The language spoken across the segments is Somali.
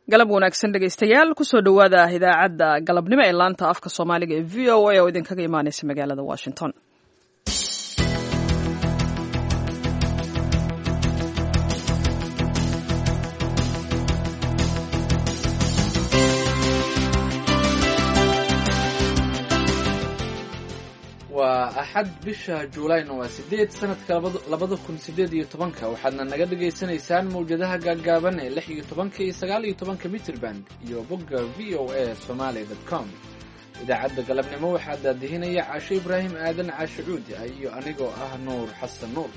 galab wanaagsan dhegaystayaal kusoo dhowaada idaacadda galabnimo ee laanta afka soomaaliga ee v o a oo idinkaga imaanaysa magaalada washington. waa axad bisha juulayna waa 8 sanadka 2018 waxaadna naga dhagaysanaysaan mawjadaha gaaggaaban ee 16 iyo 19 mitrban iyo bogga voasomali.com. idaacadda galabnimo waxaa daadihinaya caasho ibraahim aadan caasho cuudi iyo anigoo ah nuur xasan nuur.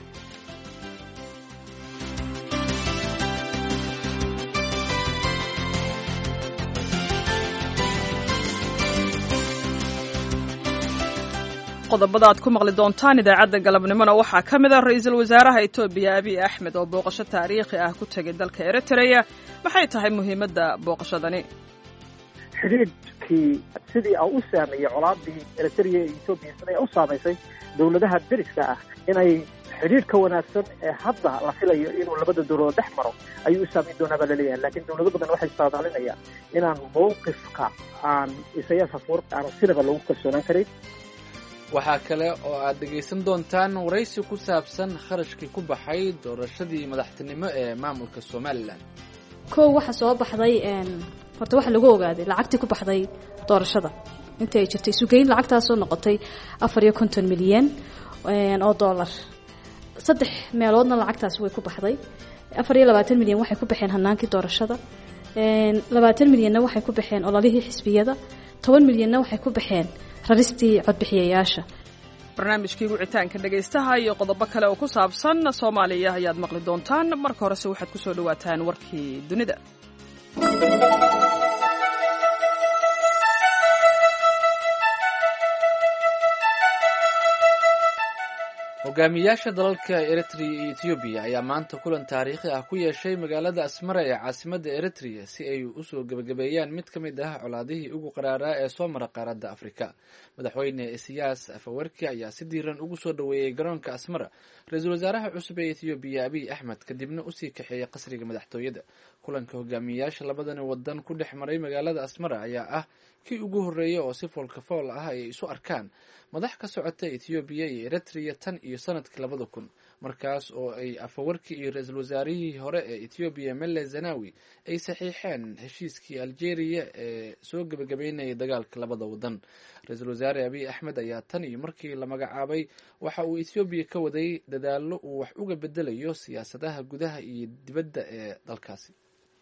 qodobada aad ku maqli doontaan idaacadda galabnimona waxaa ka mid ah ra-iisul wasaaraha Itoobiya Abiy Ahmed oo booqasho taariikhi ah ku tagay dalka Eritrea. maxay tahay muhiimadda booqashadani? xiriirkii sidii uu u saameeyay colaadii Eritrea iyo Itoobiya sidii u saameysay dawladaha deriska ah inay xiriirka wanaagsan ee hadda la filayo inuu labada dawladood dhex maro ayuu u saameyn doonaa baa laleeyahay. laakiin dawlado badan waxay saadaalinayaan inaan mowqifka aan Isayaas Afwerki aan sinaba lagu kalsoonaan karin. waxaa kale oo aad dhegaysan doontaan waraysi ku saabsan kharashkii ku baxay doorashadii madaxtinimo ee maamulka Somaliland. waxa soo baxday horta waxa lagu ogaaday lacagtii ku baxday doorashada intay jirtay suuqeyn lacagtaas oo noqotay 450 milyan oo dollar. 3 meeloodna lacagtaas way ku baxday. 420 milyan waxay ku baxeen hanaankii doorashada. 20 milyanna waxay ku baxeen ololihii xisbiyada. 10 milyanna waxay ku baxeen raristii codbixiyayaasha. barnaamijkii wicitaanka dhagaystaha iyo qodobo kale oo ku saabsan Soomaaliya ayaad maqli doontaan. marka horese waxaad ku soo dhawaataan warkii dunida. hogaamiyaasha dalalka Eritrea iyo Ethiopia ayaa maanta kulan taariikhi ah ku yeeshay magaalada Asmara ee caasimadda Eritrea si ay u soo gabagabeeyaan mid ka mid ah colaadihii ugu qaraaraa ee soo mara qaaradda Afrika. madaxweyne Isayaas Afwerki ayaa si diiran ugu soo dhaweeyay garoonka Asmara ra-iisul wasaaraha cusub ee Ethiopia Abiy Ahmed kadibna u sii kaxeeyay qasriga madaxtooyada. kulanka hogaamiyaasha labadani wadan ku dhex maray magaalada Asmara ayaa ah kii ugu horeeyay oo si foolka-fool ah ay isu arkaan madax ka socota Ethiopia iyo Eritrea tan iyo sanadkii 2000 markaas oo ay Afwerki iyo ra-iisul wasaarihii hore ee Ethiopia Meles Zenawi ay saxiixeen heshiiskii Algeria ee soo gabagabeynayay dagaalka labada wadan. ra-iisul wasaare Abiy Ahmed ayaa tan iyo markii la magacaabay waxa uu Ethiopia ka waday dadaalo uu wax uga bedelayo siyaasadaha gudaha iyo dibadda ee dalkaasi.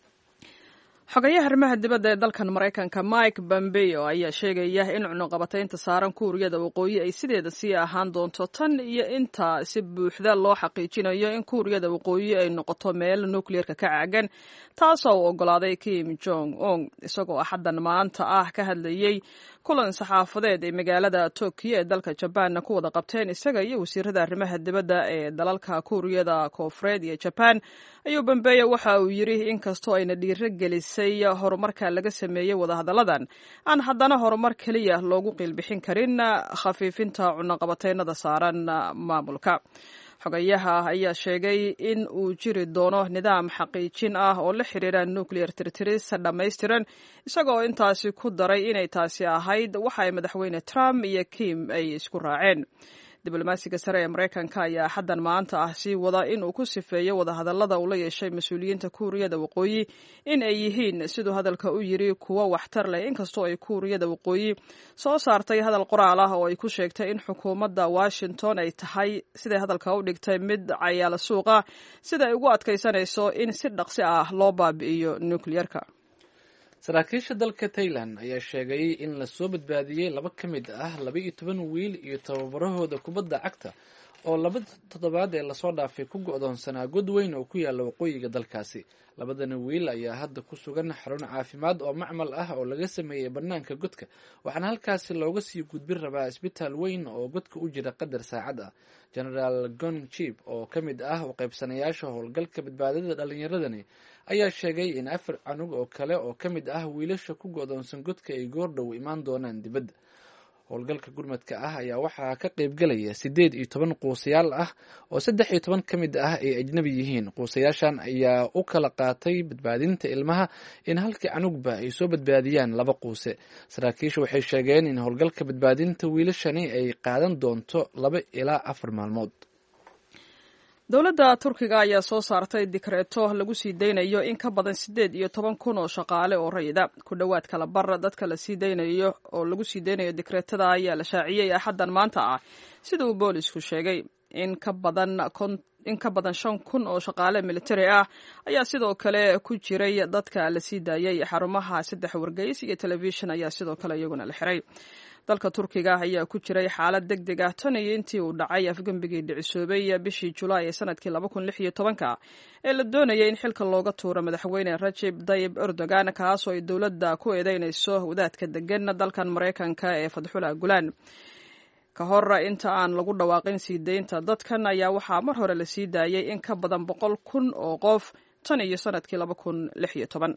xogayaha arrimaha dibadda ee dalkan Mareykanka Mike Pompeo ayaa sheegaya in cunaqabataynta saaran Kuuriyada Waqooyi ay sideeda sii ahaan doonto tan iyo inta si buuxda loo xaqiijinayo in Kuuriyada Waqooyi ay noqoto meel nukliyeerka ka caagan, taasoo uu ogolaaday Kim Jong Un isagoo xaddan maanta ah ka hadlayay kulan saxaafadeed ee magaalada Tokyo ee dalka Japan ku wada qabteen isaga iyo wasiirada arrimaha dibadda ee dalalka Kuuriyada Koonfureed iyo Japan. ayuu Pompeo waxa uu yiri in kastoo ayna dhiirigelisay horumarka laga sameeyay wadahadalladan aan haddana horumar kaliya loogu qiilbixin karin khafiifinta cunaqabataynada saaran maamulka. xogayaha ayaa sheegay in uu jiri doono nidaam xaqiijin ah oo la xiriira nuclear tirtiris dhammaystiran isagoo intaasi ku daray inay taasi ahayd waxa ay madaxweyne Trump iyo Kim ay isku raaceen. diblomaasiga sare ee Mareykanka ayaa xaddan maanta ah sii wada in uu ku sifeeyo wadahadallada uu la yeeshay mas-uuliyiinta Kuuriyada Waqooyi in ay yihiin siduu hadalka u yiri kuwa waxtar leh, inkastoo ay Kuuriyada Waqooyi soo saartay hadal qoraal ah oo ay ku sheegtay in xukuumadda Washington ay tahay siday hadalka u dhigtay mid cayaala suuqa sida ay ugu adkaysanayso in si dhaqsi ah loo baabi'iyo nukliyeerka. saraakiisha dalka Thailand ayaa sheegay in la soo badbaadiyay 2 ka mid ah 12 wiil iyo tababarahooda kubadda cagta oo 2 toddobaad ee lasoo dhaafay ku go'doonsanaa god weyn oo ku yaala waqooyiga dalkaasi. 2 wiil ayaa hadda ku sugan xarun caafimaad oo macmal ah oo laga sameeyay bannaanka godka, waxaana halkaasi looga sii gudbin rabaa isbitaal weyn oo godka u jira qadar saacad ah. General Gon Chip oo ka mid ah u qaybsanayaasha howlgalka badbaadada dhalinyaradani ayaa sheegay in 4 canug oo kale oo ka mid ah wiilasha ku go'doonsan godka ay goordhow imaan doonaan dibadda. howlgalka gurmadka ah ayaa waxaa ka qaybgelaya 18 quusayaal ah oo 13 ka mid ah ay ajnabi yihiin. quusayaashan ayaa u kala qaatay badbaadinta ilmaha in halkii canugba ay soo badbaadiyaan 2 quuse. saraakiishu waxay sheegeen in howlgalka badbaadinta wiilashani ay qaadan doonto 2 ilaa 4 maalmood. dowladda turkiga ayaa soo saartay dikreeto lagu sii daynayo in ka badan 18,000 oo shaqaale oo rayida. ku dhowaad kala bar dadka la sii daynayo oo lagu sii daynayo dikreetada ayaa la shaaciyey axaddan maanta ah, sida uu boolisku sheegay. in ka badan 5,000 oo shaqaale militari ah ayaa sidoo kale ku jiray dadka la sii daayay. xarumaha 3 wargeys iyo telefishin ayaa sidoo kale iyaguna la xiray. dalka turkiga ayaa ku jiray xaalad degdeg ah tan iyo intii uu dhacay afgembigii dhicisoobay bishii Julaay ee sanadkii 2016 ee la doonayay in xilka looga tuuro madaxweyne Recep Tayyip Erdogan, kaasoo ay dowladda ku eedeynayso wadaadka degan dalkan Mareykanka ee Fadhullah Gulen. ka hor inta aan lagu dhawaaqin sii deynta dadkan ayaa waxaa mar hore la sii daayay in ka badan 100,000 oo qof tan iyo sanadkii 2016.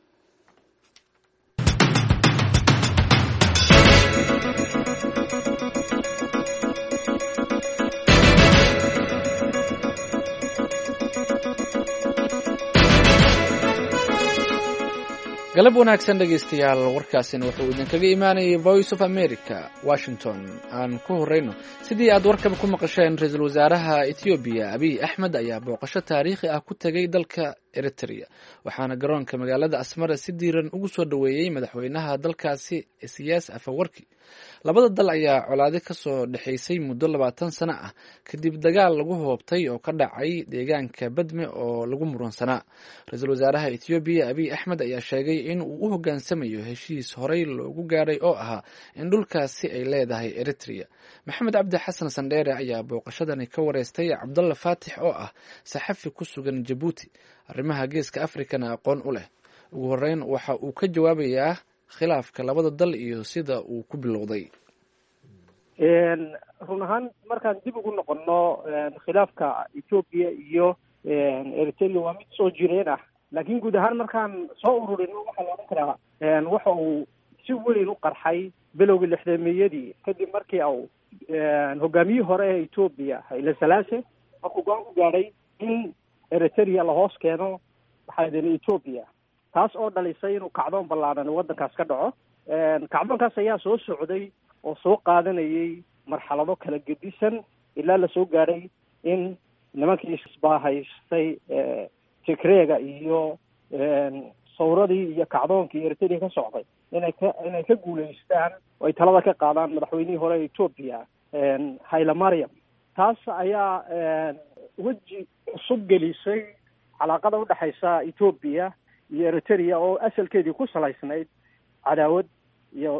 galab wanaagsan dhegaystayaal, warkaasina wuxuu idinkaga imaanayay Voice of America, Washington. aan ku horeyno, sidii aad warkaba ku maqasheen, ra-iisul wasaaraha Ethiopia Abiy Ahmed ayaa booqasho taariikhi ah ku tagay dalka Eritrea, waxaana garoonka magaalada Asmara si diiran ugu soo dhaweeyey madaxweynaha dalkaasi Isaias Afwerki. labada dal ayaa colaade ka soo dhexaysay muddo 20 sano ah kadib dagaal lagu hoobtay oo ka dhacay deegaanka Badme oo lagu muransanaa. ra-iisul wasaaraha Ethiopia Abiy Ahmed ayaa sheegay in uu u hoggaansamayo heshiis horey loogu gaaray oo ahaa in dhulkaasi ay leedahay Eritrea. maxamed cabdi xasan sandheere ayaa booqashadani ka wareystay Cabdalla Faatix oo ah saxafi ku sugan Djibouti, arrimaha geeska Afrikana aqoon u leh. ugu horeyn waxa uu ka jawaabayaa khilaafka labada dal iyo sida uu ku bilowday. run ahaan markaan dib ugu noqono khilaafka Ethiopia iyo Eritrea waa mid soo jireen ah, laakiin guud ahaan markaan soo ururino waxa la oran karaa waxa uu si weyn u qarxay bilowgii 60-meeyadii kadib markii uu hogaamiyihii hore ee Ethiopia Haile Selassie markuu go'aan ku gaaray in Eritrea la hoos keeno waxayna Ethiopia, taas oo dhalisay inuu kacdoon ballaaran waddankaas ka dhaco. kacdoonkaas ayaa soo socday oo soo qaadanayay marxalado kala gedisan ilaa la soo gaaray in nimankii isbaahaystay Tigreega iyo sawradii iyo kacdoonkii Eritrea ka socday inay ka guuleystaan oo ay talada ka qaadaan madaxweynihii hore ee Ethiopia Haile Mariam. taas ayaa weji cusub gelisay calaaqada u dhaxaysa Ethiopia iyo Eritrea oo asalkeedii ku salaysnayd cadaawad iyo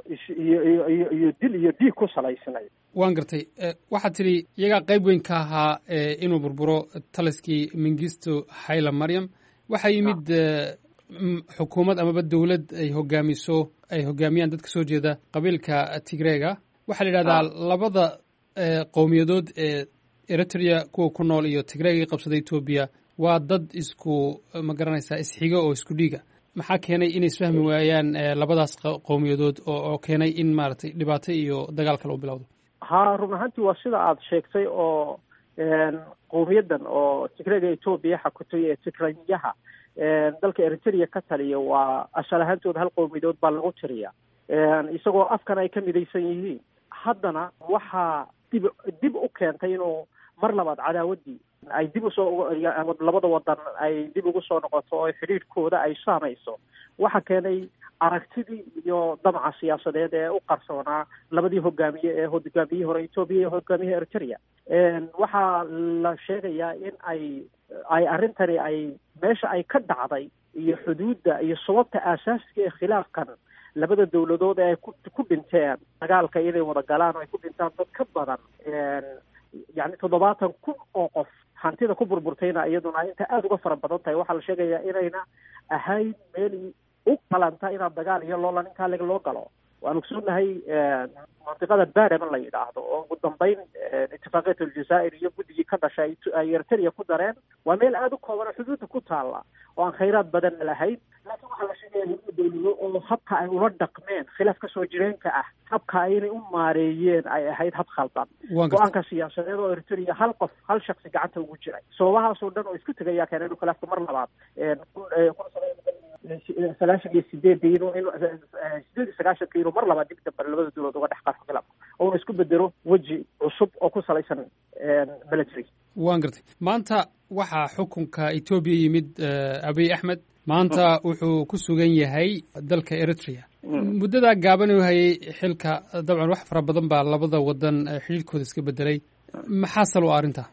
dil iyo dhiig ku salaysnayd. waan gartay. waxaad tidhi iyagaa qayb weyn ka ahaa inuu burburo taliskii Mengistu Haile Mariam. waxaa yimid xukuumad amaba dowlad ay hogaamiyaan dadka soo jeeda qabiilka Tigreega. waxaa la yidhahdaa labada qowmiyadood ee Eritrea kuwa ku nool iyo Tigreega qabsaday Ethiopia waa dad isku ma garanaysaa isxiga oo isku dhiiga. maxaa keenay inay isfahmi waayaan labadaas qowmiyadood oo keenay in maaragtay dhibaato iyo dagaal kale u bilowdo? run ahaantii waa sida aad sheegtay oo qowmiyadan oo Tigreega Ethiopia xakutay ee Tigreeyaha dalka Eritrea ka taliya waa asal ahaantooda hal qowmiyadood baa lagu tiriyaa, isagoo afkan ay ka midaysan yihiin. haddana waxaa dib u keentay inuu mar labaad cadaawadii ay dib usoo labada wadan ay dib ugu soo noqoto oo xiriirkooda ay saamayso. waxa keenay aragtidii iyo damaca siyaasadeed ee u qarsoonaa labadii hogaamiye ee hogaamiyihii hore Ethiopia iyo hogaamiyihii Eritrea. waxaa la sheegayaa in ay arrintani ay meesha ay ka dhacday iyo xuduudda iyo sababta aasaasiga ee khilaafkan labada dowladood ee ay ku dhinteen dagaalka inay wada galaan oo ay ku dhintaan dad ka badan 70,000 oo qof. hantida ku burburtayna iyaduna inta aada uga fara badan tahay. waxaa la sheegayaa inayna ahayn meel u qalanta inaad dagaal iyo loolan intaa loo galo. waan ogsoonahay mantiqada baadhama la yidhaahdo oo ugu dambeyn itifaaqiyat aljazaa'ir iyo guddigii ka dhashay ay eritrea ku dareen waa meel aada u kooban oo xuduudda ku taalla oo aan khayraad badanna lahayn laakiin waxaa la sheegaya laba dawlado oo habka ay ula dhaqmeen khilaaf kasoo jireenka ah habka aynay u maareeyeen ay ahayd hab khaldan go-aanka siyaasadeed oo eritrea hal shaksi gacanta ugu jiray sababahaasoo dhan oo isku tegayaa keenay inuu khilaafka mar labaad 98 inuu mar labaad dib dambe labada dawladood uga dhex qarxo khilaafka oona isku bedelo weji cusub oo ku salaysan military. waan gartay maanta waxaa xukunka etoobiya yimid abiy axmed maanta wuxuu ku sugan yahay dalka eritrea muddadaa gaaban u hayay xilka dabcan wax fara badan baa labada wadan xidhiirkooda iska bedelay maxaa sal u arrintaa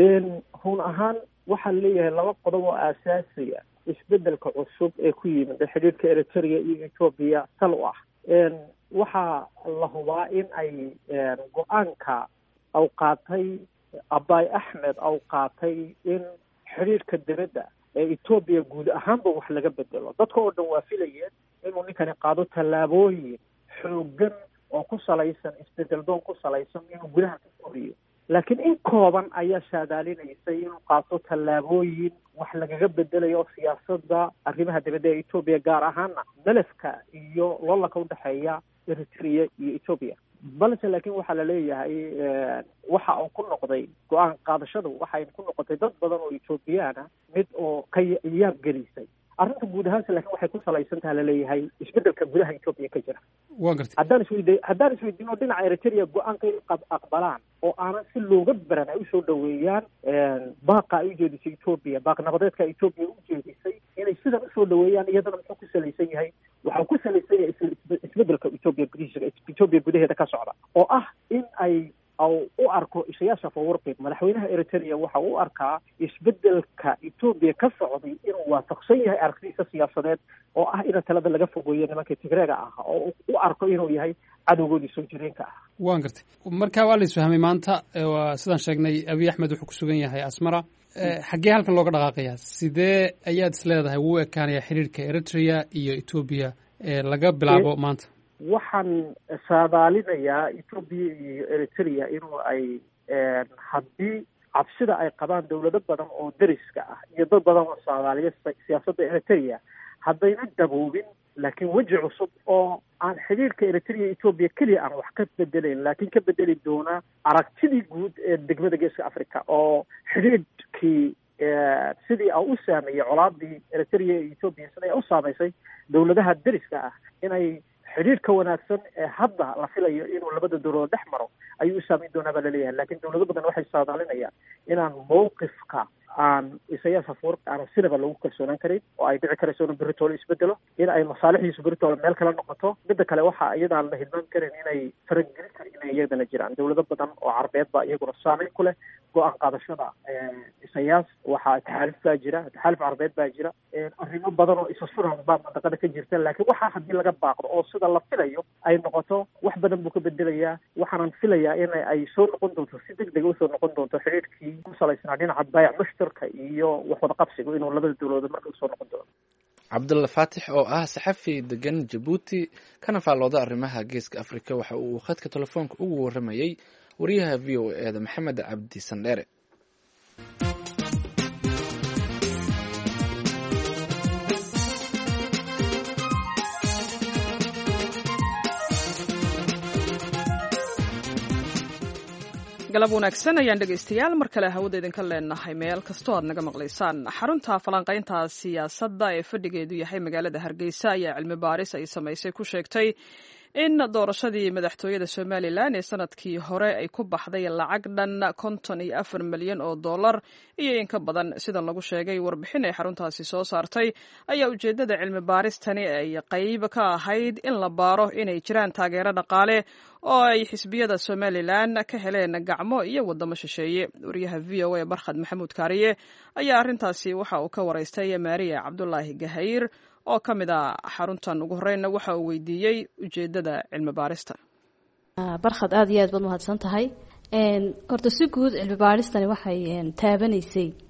run ahaan waxaa leeyahay laba qodob oo aasaasiya isbedelka cusub ee ku yimid xidhiirka eritrea iyo etoobiya sal u ah waxaa la hubaa in ay go-aanka aw qaatay abiy axmed aw qaatay in xidhiirka dibadda ee etoobiya guud ahaanba wax laga bedelo dadka oo dhan waa filayeen inuu ninkani qaado tallaabooyin xoogan oo ku salaysan isbedel doon ku salaysan inuu gudaha ka koriyo laakiin in kooban ayaa saadaalinaysay inuu qaato tallaabooyin wax lagaga bedelayo siyaasadda arrimaha dibadda ee etoobiya gaar ahaana malafka iyo loolanka udhexeeya eritrea iyo etoobiya balse laakiin waxaa la leeyahay waxa uu ku noqday go-aan qaadashadu waxay ku noqotay dad badan oo etoobiyaana mid oo ka yaab gelisay arrinta guud ahaanse laakiin waxay ku salaysan taha laleeyahay isbedelka gudaha etoobiya ka jira waa gartay haddaan isweydiino dhinaca eritrea go-aanka in aqbalaan oo aanan si looga baran ay usoo dhaweeyaan baaqa ay ujeedisay etoobiya baaq nabadeedka etoobiya ujeedisay inay sidan usoo dhaweeyaan iyadana muxuu ku salaysan yahay waxaa ku salaysan yahay isbedelka etoobiya gudaheeda ka socda oo ah in ay u arko isayaasha fawarqi madaxweynaha eritrea waxa u arkaa isbedelka etoobiya ka socday inuu waafaqsan yahay aragtidiisa siyaasadeed oo ah in talada laga fogeeyo nimanka tigreega ah oo u arko inuu yahay cadowgoodii soo jireenka ah waan gartay marka waa la isfahmay maanta sidaan sheegnay abiy axmed wuxuu ku sugan yahay asmara xaggee halkan looga dhaqaaqayaa sidee ayaad is leedahay wuu ekaanayaa xiriirka eritrea iyo etoobiya laga bilaabo maanta waxaan saadaalinayaa etoobiya iyo eritrea inuu ay haddii cabsida ay qabaan dawlado badan oo deriska ah iyo dad badan oo saadaaliya siyaasadda eritrea haddayna daboobin laakiin weji cusub oo aan xidhiirka eritrea etoobiya keliya aan wax ka bedelayn laakiin ka bedeli doona aragtidii guud ee degmada geeska africa oo xidhiirkii sidii a u saameeyey colaadii eritrea iyo etoobiya siday u saamaysay dawladaha deriska ah inay xidhiirka wanaagsan ee hadda la filayo inuu labada dawladood dhex maro ayuu u saameyn doonaa baa laleeyahay laakiin dawlado badan waxay saadaalinayaan inaan mawqifka aan isayaas afwarqi aan sinaba lagu kalsoonaan karin oo ay dhici karayso inuu beritoole isbedelo in ay masaalixdiisu beritoole meel kala noqoto midda kale waxa iyadaan la hilmaan karin inay faragelin karin inay iyadana jiraan dawlado badan oo carbeed baa iyaguna saameyn ku leh go-aan qaadashada isayaas waxaa taxaaluf baa jira taxaaluf carbeed baa jira arrimo badan oo isa suran baa mandaqada ka jirta laakiin waxaa haddii laga baaqdo oo sida la filayo ay noqoto wax badan buu ka bedelayaa waxaanan filayaa in ay soo noqon doonto si deg dega usoo noqon doonto xidhiirkii ku salaysnaa dhinaca baayac mushtarka iyo wax wada qabsigu inuu labada dawladood marka usoo noqon doono cabdulla faatix oo ah saxafi degan jabuuti kana faallooda arrimaha geeska afrika waxa uu khadka telefoonka ugu warramayey wariyaha v o e da maxamed cabdi sandheere galab wanaagsan ayaan dhegaystayaal mar kale hawada idinka leenahay meel kastoo aad naga maqlaysaan xarunta falanqaynta siyaasadda ee fadhigeedu yahay magaalada hargeysa ayaa cilmi baaris ay samaysay ku sheegtay in doorashadii madaxtooyada somalilan ee sanadkii hore ay ku baxday lacag dhan 54 milyan oo dollar iyo in ka badan sidan lagu sheegay warbixin ay xaruntaasi soo saartay ayaa ujeedada cilmi baaristani ay qayb ka ahayd in la baaro inay jiraan taageero dhaqaale oo ay xisbiyada somalilan ka heleen gacmo iyo wadamo shisheeye wariyaha v o a barkhad maxamuud kaariye ayaa arrintaasi waxa uu ka waraystay maariya cabdulaahi gahayr oo ka mid a xaruntan ugu horreynna waxa uu weydiiyey ujeedada cilmi baarista barkhad aada iyo aad baad mahadsan tahay horta si guud cilmi baaristani waxay taabanaysay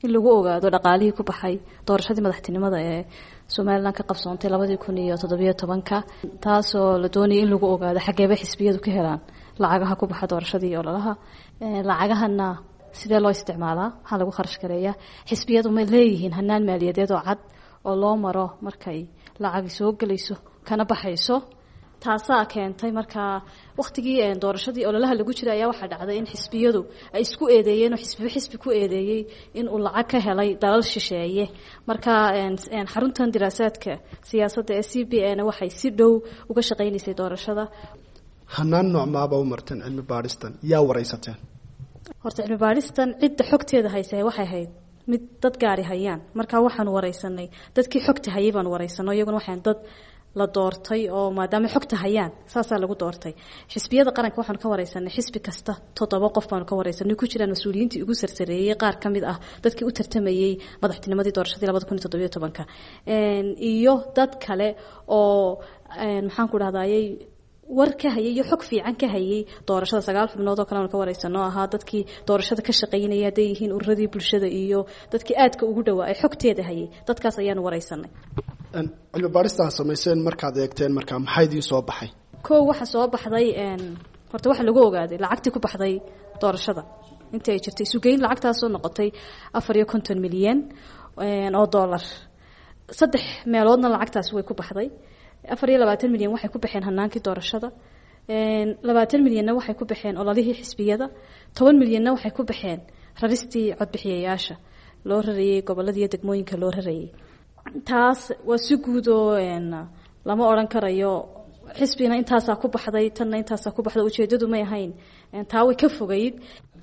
in lagu ogaado dhaqaalihii ku baxay doorashadii madaxtinimada ee Somaliland ka qabsoontay 2017 taasoo la doonayay in lagu ogaado xageeba xisbiyadu ka helaan lacagaha ku baxa doorashadii ololaha lacagahana sidee loo isticmaalaa waxa lagu kharash gareeyaa xisbiyadu ma leeyihiin hanaan maaliyadeed oo cad oo loo maro markay lacag soo galayso kana baxayso taasaa keentay markaa waqtigii doorashadii ololaha lagu jiray ayaa waxa dhacday in xisbiyadu ay isku eedeeyeen oo xisbi ku eedeeyay in uu lacag ka helay dalal shisheeye markaa xaruntan diraasaadka siyaasadda ee CBN waxay si dhow uga shaqeynaysay doorashada hanaan noocmaaba u marteen cilmi baaristan yaa wareysateen horta cilmi baaristan cidda xogteeda haysay waxay ahayd mid dad gaari hayaan markaa waxaan wareysanay dadkii xogta hayay baan wareysanay iyaguna waxaan dad la doortay oo maadaama xogta hayaan saasaa lagu doortay xisbiyada qaranka waxaan ka wareysanay xisbi kasta 7 qof baan ka wareysanay ku jiraan mas'uuliyiintii ugu sarsareeyay qaar kamid ah dadkii u tartamayay madaxtinimadii doorashadii 2017 iyo dad kale oo maxaan ku dhahdayay war ka hayay iyo xog fiican ka hayay doorashada 9 xubnood oo kale aan ka wareysano ahaa dadkii doorashada ka shaqeynaya haday yihiin ururadii bulshada iyo dadkii aadka ugu dhawaa ay xogteeda hayay dadkaas ayaan wareysanay cilmi baaristaa samayseen markaad eegteen markaa maxay idin soo baxay waxa soo baxday horta waxa lagu ogaaday lacagtii ku baxday doorashada intii ay jirtay suuqeyn lacagtaas oo noqotay 450 milyan oo dollar saddex meeloodna lacagtaas way ku baxday 24 milyan waxay ku baxeen hanaankii doorashada 20 milyanna waxay ku baxeen ololihii xisbiyada 10 milyanna waxay ku baxeen raristii codbixiyayaasha loo rarayay gobolada iyo degmooyinka loo rarayay taas waa si guud oo lama oran karayo xisbina intaas ku baxday tanna intaas ku baxday ujeedadu ma ahayn taa way ka fogeyd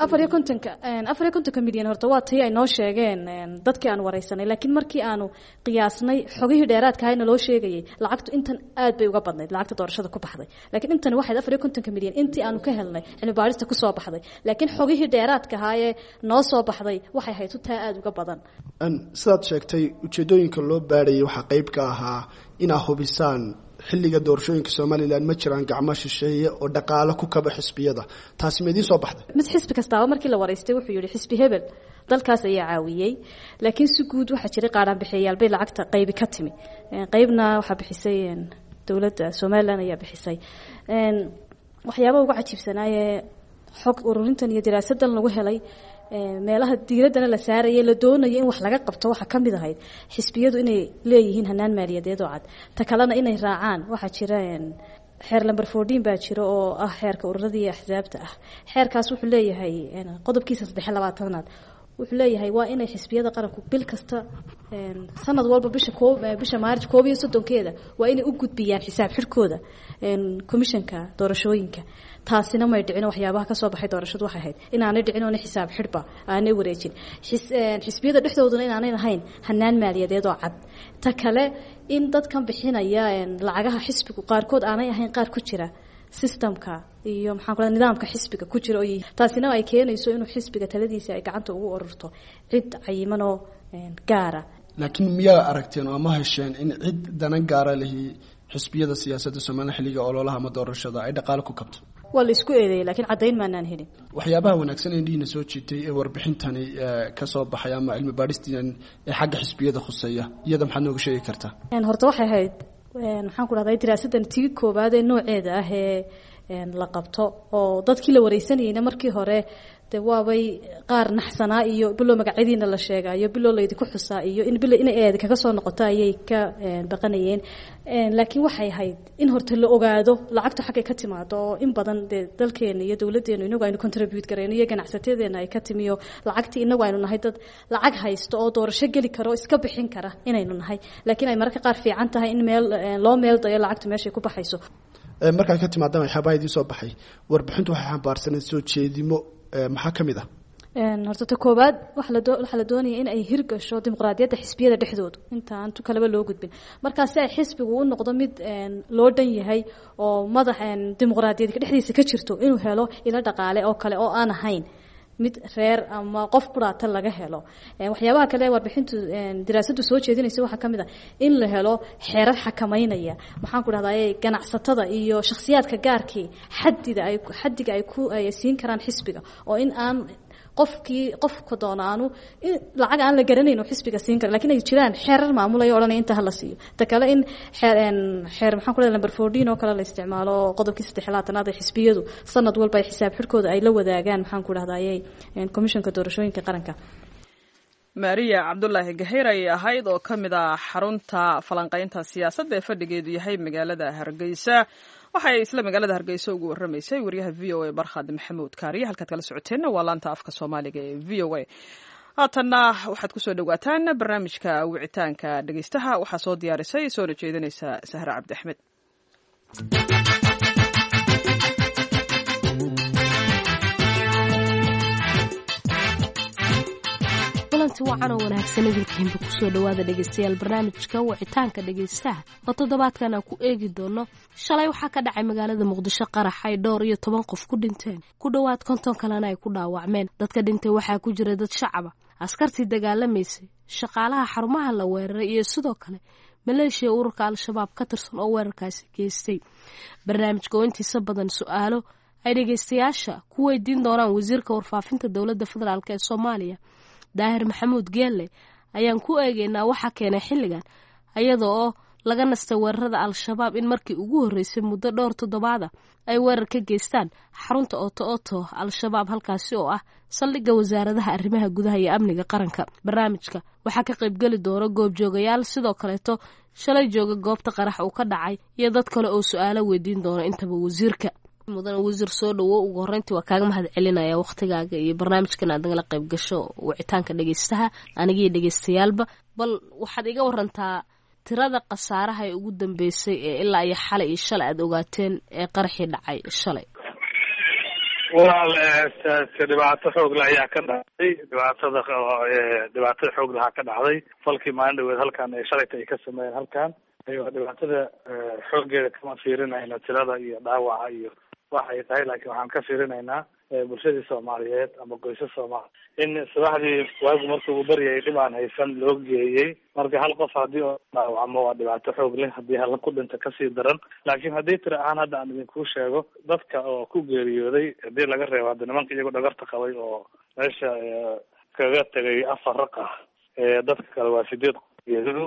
450 milyan horta waa tii ay noo sheegeen dadkii aan wareysanay laakiin markii aanu qiyaasnay xogihii dheeraadka ahayna loo sheegayay lacagtu intan aad bay uga badnayd lacagta doorashada ku baxday laakiin intan waxay 450 milyan intii aanu ka helnay cilmi baarista ku soo baxday laakiin xogihii dheeraadka ahaayee noo soo baxday waxay ahayd taa aad uga badan sidaad sheegtay ujeedooyinka loo baarayay waxa qayb ka ahaa inaa hubisaan xilliga doorashooyinka Soomaaliland ma jiraan gacmo shisheeye oo dhaqaale ku kaba xisbiyada taasi ma idin soo baxday mid xisbi kasta markii la wareystay wuxuu yiri xisbi hebel dalkaas ayaa caawiyay laakiin si guud waxa jiray qaaraan bixiyaal bay lacagta qaybi ka timi qaybna waxa bixisay dawladda Soomaaliland ayaa bixisay waxyaabaha ugu cajiibsanaaye xog ururintan iyo diraasadan lagu helay meelaha diiradana la saarayay la doonayay in wax laga qabto waxa kamid ahayd xisbiyadu inay leeyihiin hanaan maaliyadeed oo cad ta kalena inay raacaan waxa jira xeer number 14 baa jira oo ah xeerka ururadii axsaabta ah xeerkaas wuxuu leeyahay qodobkiisa 23aad wuxuu leeyahay waa inay xisbiyada qaranku bil kasta sanad walba bisha Maarch 31keeda waa inay u gudbiyaan xisaab xirkooda komishanka doorashooyinka taasina ma dhicin waxyaabaha ka soo baxay doorashadu waxay ahayd inaanay dhicin oo xisaab xirba aanay wareejin xisbiyada dhexdooduna inaanay lahayn hanaan maaliyadeed oo cad ta kale in dadkan bixinaya lacagaha xisbigu qaarkood aanay ahayn qaar ku jira systemka iyo maxaan ku nidaamka xisbiga ku jira oo taasina ay keenayso inuu xisbiga taladiisa ay gacanta ugu ururto cid cayiman oo gaara laakiin miyaa aragteen oo ma hesheen in cid danan gaara leh xisbiyada siyaasadda Soomaaliya xilliga ololaha ama doorashada ay dhaqaale ku kabto waa la isku eedeeyay laakiin cadeyn ma aanan helin waxyaabaha wanaagsan ee diina soo jiitay ee warbixintani ka soo baxay ama cilmi baaristan ee xagga xisbiyada khuseeya iyada maxaad nooga sheegi kartaa horta waxay ahayd maxaan ku dhahday diraasadan tii koobaad ee nooceeda ah ee la qabto oo dadkii la wareysanayna markii hore waabay qaar naxsanaa iyo bilo magacyadiina la sheegayo bilo leeydi ku xusaa iyo in bilo inay eed kaga soo noqoto ayay ka baqanayeen laakiin waxay ahayd in horta la ogaado lacagtu xagga ka timaado oo in badan dalkeena iyo dawladeena inagu aynu contribute gareeno iyo ganacsateedeena ay ka timiyo lacagtii inagu aynu nahay dad lacag haysto oo doorasho gali karo iska bixin kara inaynu nahay laakiin ay mararka qaar fiican tahay in loo meel dayo lacagtu meesha ku baxayso marka ka timaadana waxyaabaha idin soo baxay warbixintu waxay xambaarsanay soo jeedimo maxaa kamid ah horta ta koobaad waxa la doonaya in ay hirgasho dimuqraadiyadda xisbiyada dhexdooda inta aan tu kaleba loo gudbin markaas ay xisbigu u noqdo mid loo dhan yahay oo madax dimuqraadiyadda dhexdiisa ka jirto inuu helo ila dhaqaale oo kale oo aan ahayn mid reer ama qof quraata laga helo waxyaabaha kale warbixintu diraasadu soo jeedinaysa waxa kamid ah in la helo xeerar xakameynaya maxaan ku dhahdaa ganacsatada iyo shakhsiyaadka gaarkii xadiga ay ku siin karaan xisbiga oo in aan qofka doona aanu lacag aan la garanayn oo xisbiga siin kara laakiin ay jiraan xeerar maamulaya odhanaya inta hala siiyo ta kale in xeer maxaan ku leeyahay number 14 oo kale la isticmaalo qodobkii 13aad ee xisbiyadu sanad walba ay xisaab xidhkooda ay la wadaagaan maxaan ku dhahdayay komishanka doorashooyinka qaranka. Maria Cabdullaahi Gahir ay ahayd oo ka mid ah xarunta falanqaynta siyaasadda ee fadhigeedu yahay magaalada Hargeysa. waxay isla magaalada Hargeysa ugu waramaysay wariyaha VOA Barkhad Maxamuud Kaariye. halkaad kala socoteen waa laanta afka Soomaaliga ee VOA. haatanna waxaad kusoo dhawaataan barnaamijka wicitaanka dhegeystaha. waxaa soo diyaarisay soo jeedinaysa Sahra Cabdi Axmed. kulanti wacan oo wanaagsan idinkiinba kusoo dhawaada dhegeystayaal barnaamijka wicitaanka dhegeystaha oo toddobaadkan aan ku eegi doono. shalay waxaa ka dhacay magaalada Muqdisho qarax ay 12 qof ku dhinteen, ku dhowaad 50 kalena ay ku dhaawacmeen. dadka dhintay waxaa ku jira dad shacab ah, askartii dagaalamaysay, shaqaalaha xarumaha la weeraray iyo sidoo kale maleeshiya ururka Al-Shabaab ka tirsan oo weerarkaasi geystay. barnaamijka oo intiisa badan su'aalo ay dhegeystayaasha ku weydiin doonaan wasiirka warfaafinta dowladda federaalk ee Soomaaliya Daahir Maxamuud Geelle ayaan ku eegaynaa waxa keenay xilligan ayadoo laga nastay weerarada Al-Shabaab in markii ugu horeysay muddo 2 toddobaad ay weerar ka geystaan xarunta Oto Al-Shabaab halkaasi oo ah saldhigga wasaaradaha arrimaha gudaha iyo amniga qaranka. barnaamijka waxaa ka qayb gali doona goobjoogayaal sidoo kaleeto shalay jooga goobta qarax uu ka dhacay iyo dad kale oo su'aalo weydiin doona intaba wasiirka. mudan wasiir soo dhawo ugu horeyntii waa kaaga mahad celinaya waqtigaaga iyo barnaamijkan aad nagala qayb gasho wicitaanka dhegeystaha aniga iyo dhegeystayaalba. bal waxaad iga warantaa tirada khasaaraha ee ugu dambeysay ee ilaa iyo xalay iyo shalay aad ogaateen ee qaraxii dhacay shalay. walaal dhibaato xoog leh ayaa ka dhacday. dhibaatada xoog leh ka dhacday falkii maalin dhaweed halkan ee shalayta ay ka sameeyeen halkan. dhibaatada xoogeeda kama fiirinayna tirada iyo dhaawaca iyo waxa ay tahay, laakiin waxaan ka fiirinaynaa bulshadii Soomaaliyeed ama qoysas Soomaali in subaxdii waagu markii uu baryay dhib aan haysan loo geeyey. marka hal qof haddii oo dhaawacmo waa dhibaato xoog leh, haddii hal ku dhinta kasii daran. laakiin haddii tira ahaan hadda aan idinkuu sheego dadka oo ku geeriyooday haddii laga reebo hadda nimanka iyagoo dhagarta qabay oo meesha kaga tegay 4 raq ah, dadka kale waa 8 geeridu,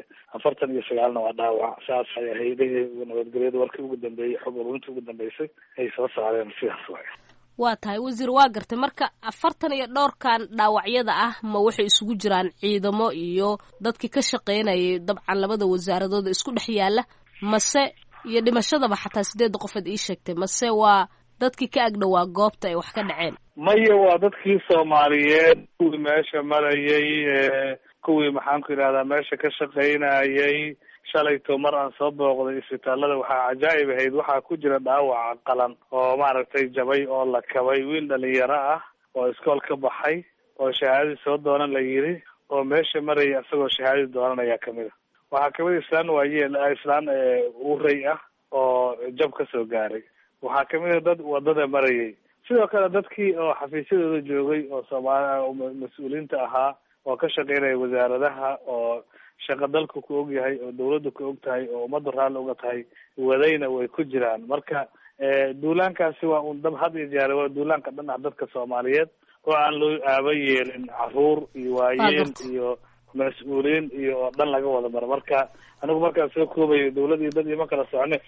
49 waa dhaawac. saas ay ahayd nabadgelyada warkii ugu dambeeyay, xog ururinta ugu dambeysay ay soo saareen. sidaas waay. waa tahay wasiir, waa gartay marka 42kan dhaawacyada ah ma waxay isugu jiraan ciidamo iyo dadkii ka shaqeynayay dabcan labada wasaaradood isku dhex yaala, mase iyo dhimashadaba xataa 8 qof aad ii sheegtay, mase waa dadkii ka agdhawaa goobta ay wax ka dhaceen? maya, waa dadkii Soomaaliyeed kuwii meesha marayay, kuwii maxaan ku yidhahdaa meesha ka shaqeynayay. shalayto mar aan soo booqday isbitaalada waxaa cajaa'ib ahayd, waxaa ku jira dhaawaca qalan oo maaragtay jabay oo la kabay. wiil dhalinyaro ah oo iskool ka baxay oo shahaadadii soo doonan la yidhi oo meesha maraya isagoo shahaadadii doonanayaa kamid a. waxaa kamid islaan uray ah oo jab ka soo gaaray. waxaa kamid a dad wadada marayay. sidoo kale dadkii oo xafiisyadooda joogay oo Soomaali mas-uuliyiinta ahaa oo ka shaqeynaya wasaaradaha oo shaqa dalku ku og yahay oo dawladdu ku og tahay oo ummadda raalli uga tahay wadayna way ku jiraan. marka duulaankaasi waa un dab had iyo jeer waa duulaanka dhinaca dadka Soomaaliyeed oo aan loo aaba yeelin caruur iyo waayeel iyo mas-uuliyiin iyo oo dhan laga wada maro. marka anigu markaan soo koobayo dawlad iyo dad ima kala socne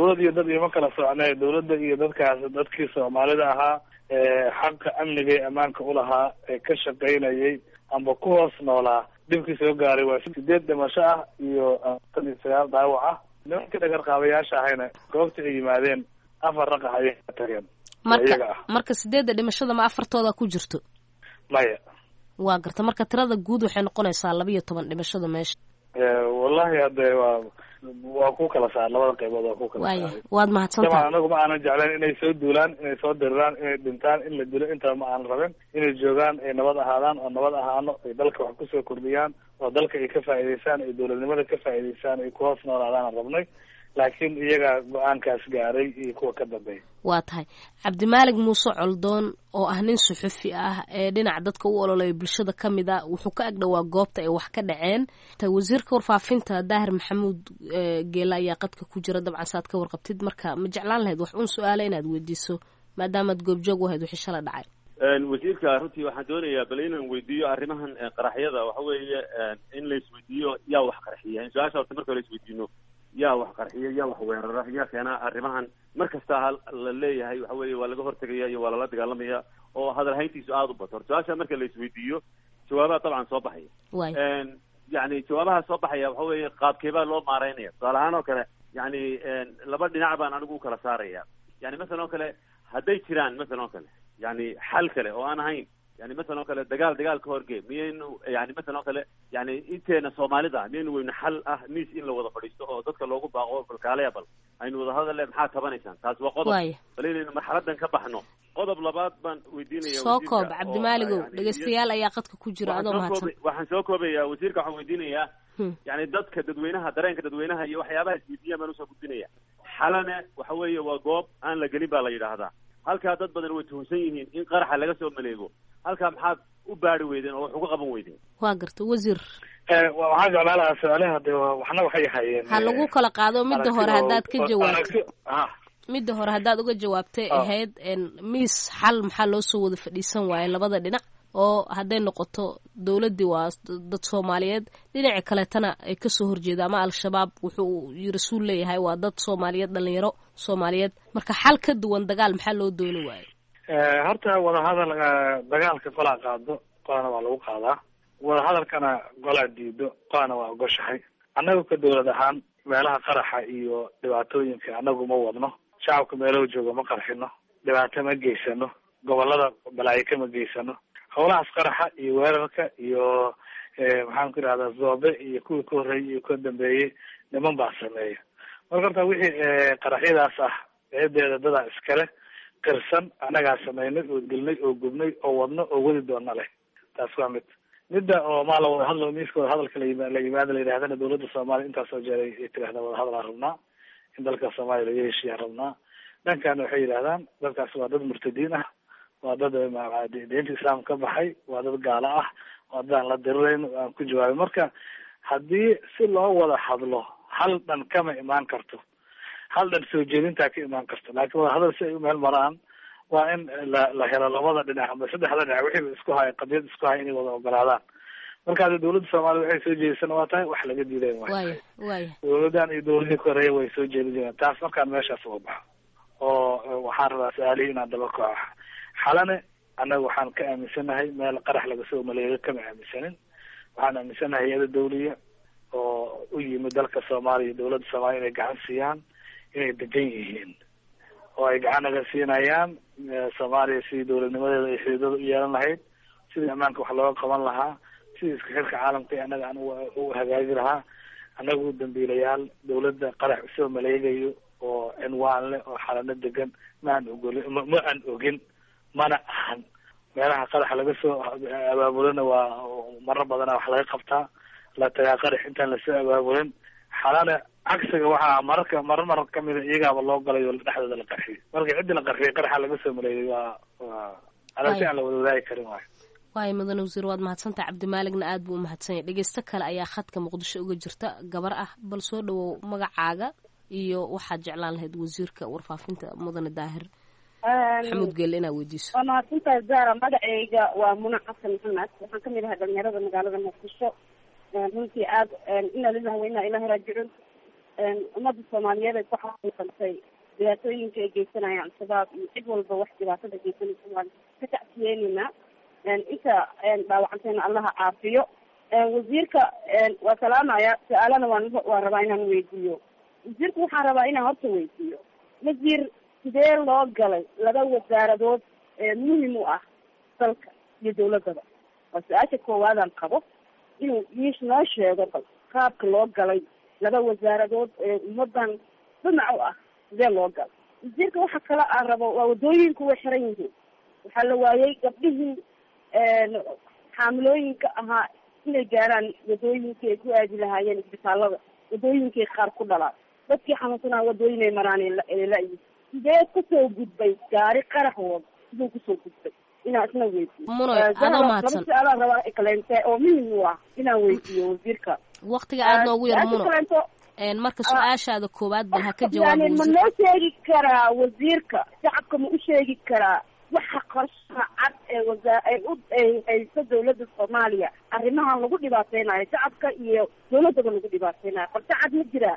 dawladda iyo dadkaas dadkii Soomaalida ahaa xaqa amniga iyo ammaanka ulahaa ee ka shaqeynayay amba ku hoos noolaa. dhibkii soo gaaray waa 8 dhimasho ah iyo 49 dhaawac ah. nimanka dhagar qaabayaasha ahayna goobta ay yimaadeen 4 raq ayay ka tageen. marka 8 dhimashada ma 4tooda ku jirto? maya. waa garta marka tirada guud waxay noqonaysaa 12 dhimashada meesha. wallahi hadda waa ku kala saar labada qaybood waa ku kala saar. waad mahadsantahay. anagu ma aanan jeclayn inay soo duulaan, inay soo diriraan, inay dhintaan, in la dilo intaa ma aanan rabin. inay joogaan ay nabad ahaadaan oo nabad ahaano ay dalka wax kusoo kordhiyaan oo dalka ay ka faa'iideystaan, ay dawladnimada ka faa'iideystaan, ay ku hoos noolaadaan rabnay. laakiin iyaga go-aankaas gaaray iyo kuwa ka dambeeya. waa tahay Cabdimaalig Muuse Coldoon oo ah nin suxufi ah ee dhinaca dadka u ololaya bulshada ka mid ah, wuxuu ka agdhawaa goobta ay wax ka dhaceen. wasiirka warfaafinta Daahir Maxamuud Geelle ayaa qadka ku jira, dabcan saad ka warqabtid. marka ma jeclaan lahayd wax un su'aalo inaad weydiiso maadaamaad goobjoog u ahayd wixii shalay dhacay? wasiirka runtii waxaan doonayaa bal inaan weydiiyo arrimahan qaraxyada waxa weeye in la isweydiiyo yaa wax qarxiya in su-aasha horta marka la isweydiino yaa wax qarxiya yaa wax weerara yaa keena arrimahan mar kasta la leeyahay waxa weeye waa laga hortegaya iyo waa lala dagaalamaya oo hadal hayntiisu aada u bato horta su-aasha marka la isweydiiyo jawaabaha dabcan soo baxaya yani jawaabaha soo baxaya waxa weeye qaabkeebaa loo maareynaya tusaale ahaan oo kale yani laba dhinac baan anigu ukala saaraya yani masalan oo kale hadday jiraan masalan oo kale yani xal kale oo aan ahayn yani masalan oo kale dagaal ka horgee miyaynu yani masalan oo kale yani inteena soomaalida miyaynu weynu xal ah miis in la wada fadhiisto oo dadka loogu baaqo balkaaleya bal aynu wada hadal le maxaa tabanaysaan taas waa qodob bal inaynu marxaladan ka baxno qodob labaad baan weydiinaya soo koob cabdimaaligow dhegeystayaal ayaa qadka ku jira adoo mahadsan waxaan soo koobayaa wasiirka waxaan weydiinayaa yani dadka dadweynaha dareenka dadweynaha iyo waxyaabaha isweydiiyaan baan usoo gudbinaya xalane waxa weeye waa goob aan la gelin baa la yidhaahdaa halkaa dad badan way tuhunsan yihiin in qaraxa laga soo maleego halkaa maxaad u baari weydeen oo wax uga qaban weydeen waa garta wasiir waxaan jeclaan lahaa su-aalaha de waxna waxay hayeen ha lagu kala qaado midda hore haddaad ka jawaabtay midda hore haddaad uga jawaabtay ahayd miis xal maxaa loo soo wada fadhiisan waaye labada dhinac oo hadday noqoto dawladdii waa dad soomaaliyeed dhinaca kaletana ay kasoo horjeeda ama al-shabaab wuxuu rasuul leeyahay waa dad soomaaliyeed dhalinyaro soomaaliyeed marka xal ka duwan dagaal maxaa loo dooni waayo horta wadahadal dagaalka qolaa qaado qolana waa lagu qaadaa wadahadalkana qolaa diido qolana waa ogoshahay annagu ka dawlad ahaan meelaha qaraxa iyo dhibaatooyinka annagu ma wadno shacabka meelahu jooga ma qarxino dhibaato ma geysano gobolada balaayo kama geysano howlahaas qaraxa iyo weerarka iyo maxaan ku idhahdaa zoobe iyo kuwii ka horreeyay iyo ka dambeeyey niman baa sameeya marka horta wixii qaraxyadaas ah eedeeda dadaa iskale qirsan annagaa sameynay oo dilnay oo gubnay oo wadno oo wadi doona leh taas waa midda oo maa la wada hadlo miiska wada hadalka la yimaada la yidhahdana dawladda soomaaliya intaasoo jeeray ay tirahdaa wada hadal aan rabnaa in dalka soomaaliya laga heshiiyaan rabnaa dhankaana waxay yidhahdaan dadkaas waa dad murtadiin ah waa dad diinta islaam ka baxay waa dad gaalo ah waa dad aan la dirirayn aan ku jawaabay marka haddii si loo wada hadlo hal dhan kama imaan karto hal dhan soo jeedintaa ka imaan karto laakiin wada hadal si ay u meel maraan waa in la helo labada dhinac ama saddexda dhinac wixiiba isku haya qadiyad isku haya inay wada ogolaadaan marka hadda dawladda soomaaliya waxay soo jeedisana waa tahay wax laga diiday waay dawladdan iyo dawladii ka horeeya way soo jeedin jireen taas markaan meeshaas uga baxo oo waxaan rabaa su-aalihii inaan daba kaco xalane annaga waxaan ka aaminsanahay meel qarax laga soo maleego kama aaminsanin waxaan aaminsanahay hay-ada dawliya oo u yimid dalka soomaaliya dawladda soomaaliya inay gacan siiyaan inay degan yihiin oo ay gacan naga siinayaan soomaaliya sidii dawladnimadeeda ay xididada u yeelan lahayd sidii ammaanka wax looga qaban lahaa sidii iska xilka caalamka annaga aan u hagaagi lahaa annagu dambiilayaal dawladda qarax usoo maleegayo oo cinwaan leh oo xalano degan ma aan ogin mana ahan meelaha qaraxa laga soo abaabulana waa maro badana wax laga qabtaa la tagaa qarax intaan lasoo abaabulin xalana cagsiga waxaa marar kamida iyagaaba loo galay oo dhexdooda la qarxiyay marka ciddii la qarxiyay qaraxa laga soo maleeyay waa aragti aan la wada wadaagi karin waayo mudane wasiir waad mahadsantahay cabdimaaligna aad buu umahadsanyay dhegeysto kale ayaa khadka muqdisho uga jirta gabar ah bal soo dhawow magacaaga iyo waxaad jeclaan lahayd wasiirka warfaafinta mudane daahir maxamuud geelle inaad weydiiso waa mahadsantahay zara magaceyga waa muna xasan maxamed waxaan kamid ahay dhalinyarada magaalada muqdisho runtii aad inaa lilahi wa inaa ilahi raajicuun ummadda soomaaliyeed ay ku xaqiiqantay dhibaatooyinka ay geysanayaan al-shabaab iyo cid walba wax dhibaatada geysanaysa waan ka tacsiyeynayna inta dhaawacantayna allaha caafiyo wasiirka waa salaamaya su-aalana waan rabaa inaan weydiiyo wasiirka waxaan rabaa inaan horta weydiiyo wasiir sidee loo galay laba wasaaradood muhim u ah dalka iyo dawladaba waa su-aasha koowaadaan qabo inuu miis noo sheego bal qaabka loo galay laba wasaaradood ummadan dhinac u ah sidee loo galay wasiirka waxa kale aan rabo waa wadooyinku way xiran yihiin waxaa la waayey gabdhihii xaamilooyinka ahaa inay gaaraan wadooyinkii ay ku aadi lahaayeen isbitaalada wadooyinkii qaar ku dhalaan dadkii xanuunsanaa wadooyin ay maraan la-yi sidee kusoo gudbay gaari qarax wada siduu kusoo gudbay inaan isna weydiiyo laba su-aalaan rabaa kaleente oo muhim u ah inaan weydiiyo wasiirka waktiga aada noogu yar muno marka su-aashaada koowaad bal ha ka jawaabo ma noo sheegi karaa wasiirka shacabka ma u sheegi karaa waxa qorshaha cad ee hayso dawladda Soomaaliya arrimahan lagu dhibaateynayo shacabka iyo dawladda lagu dhibaateynayo qorshe cad ma jira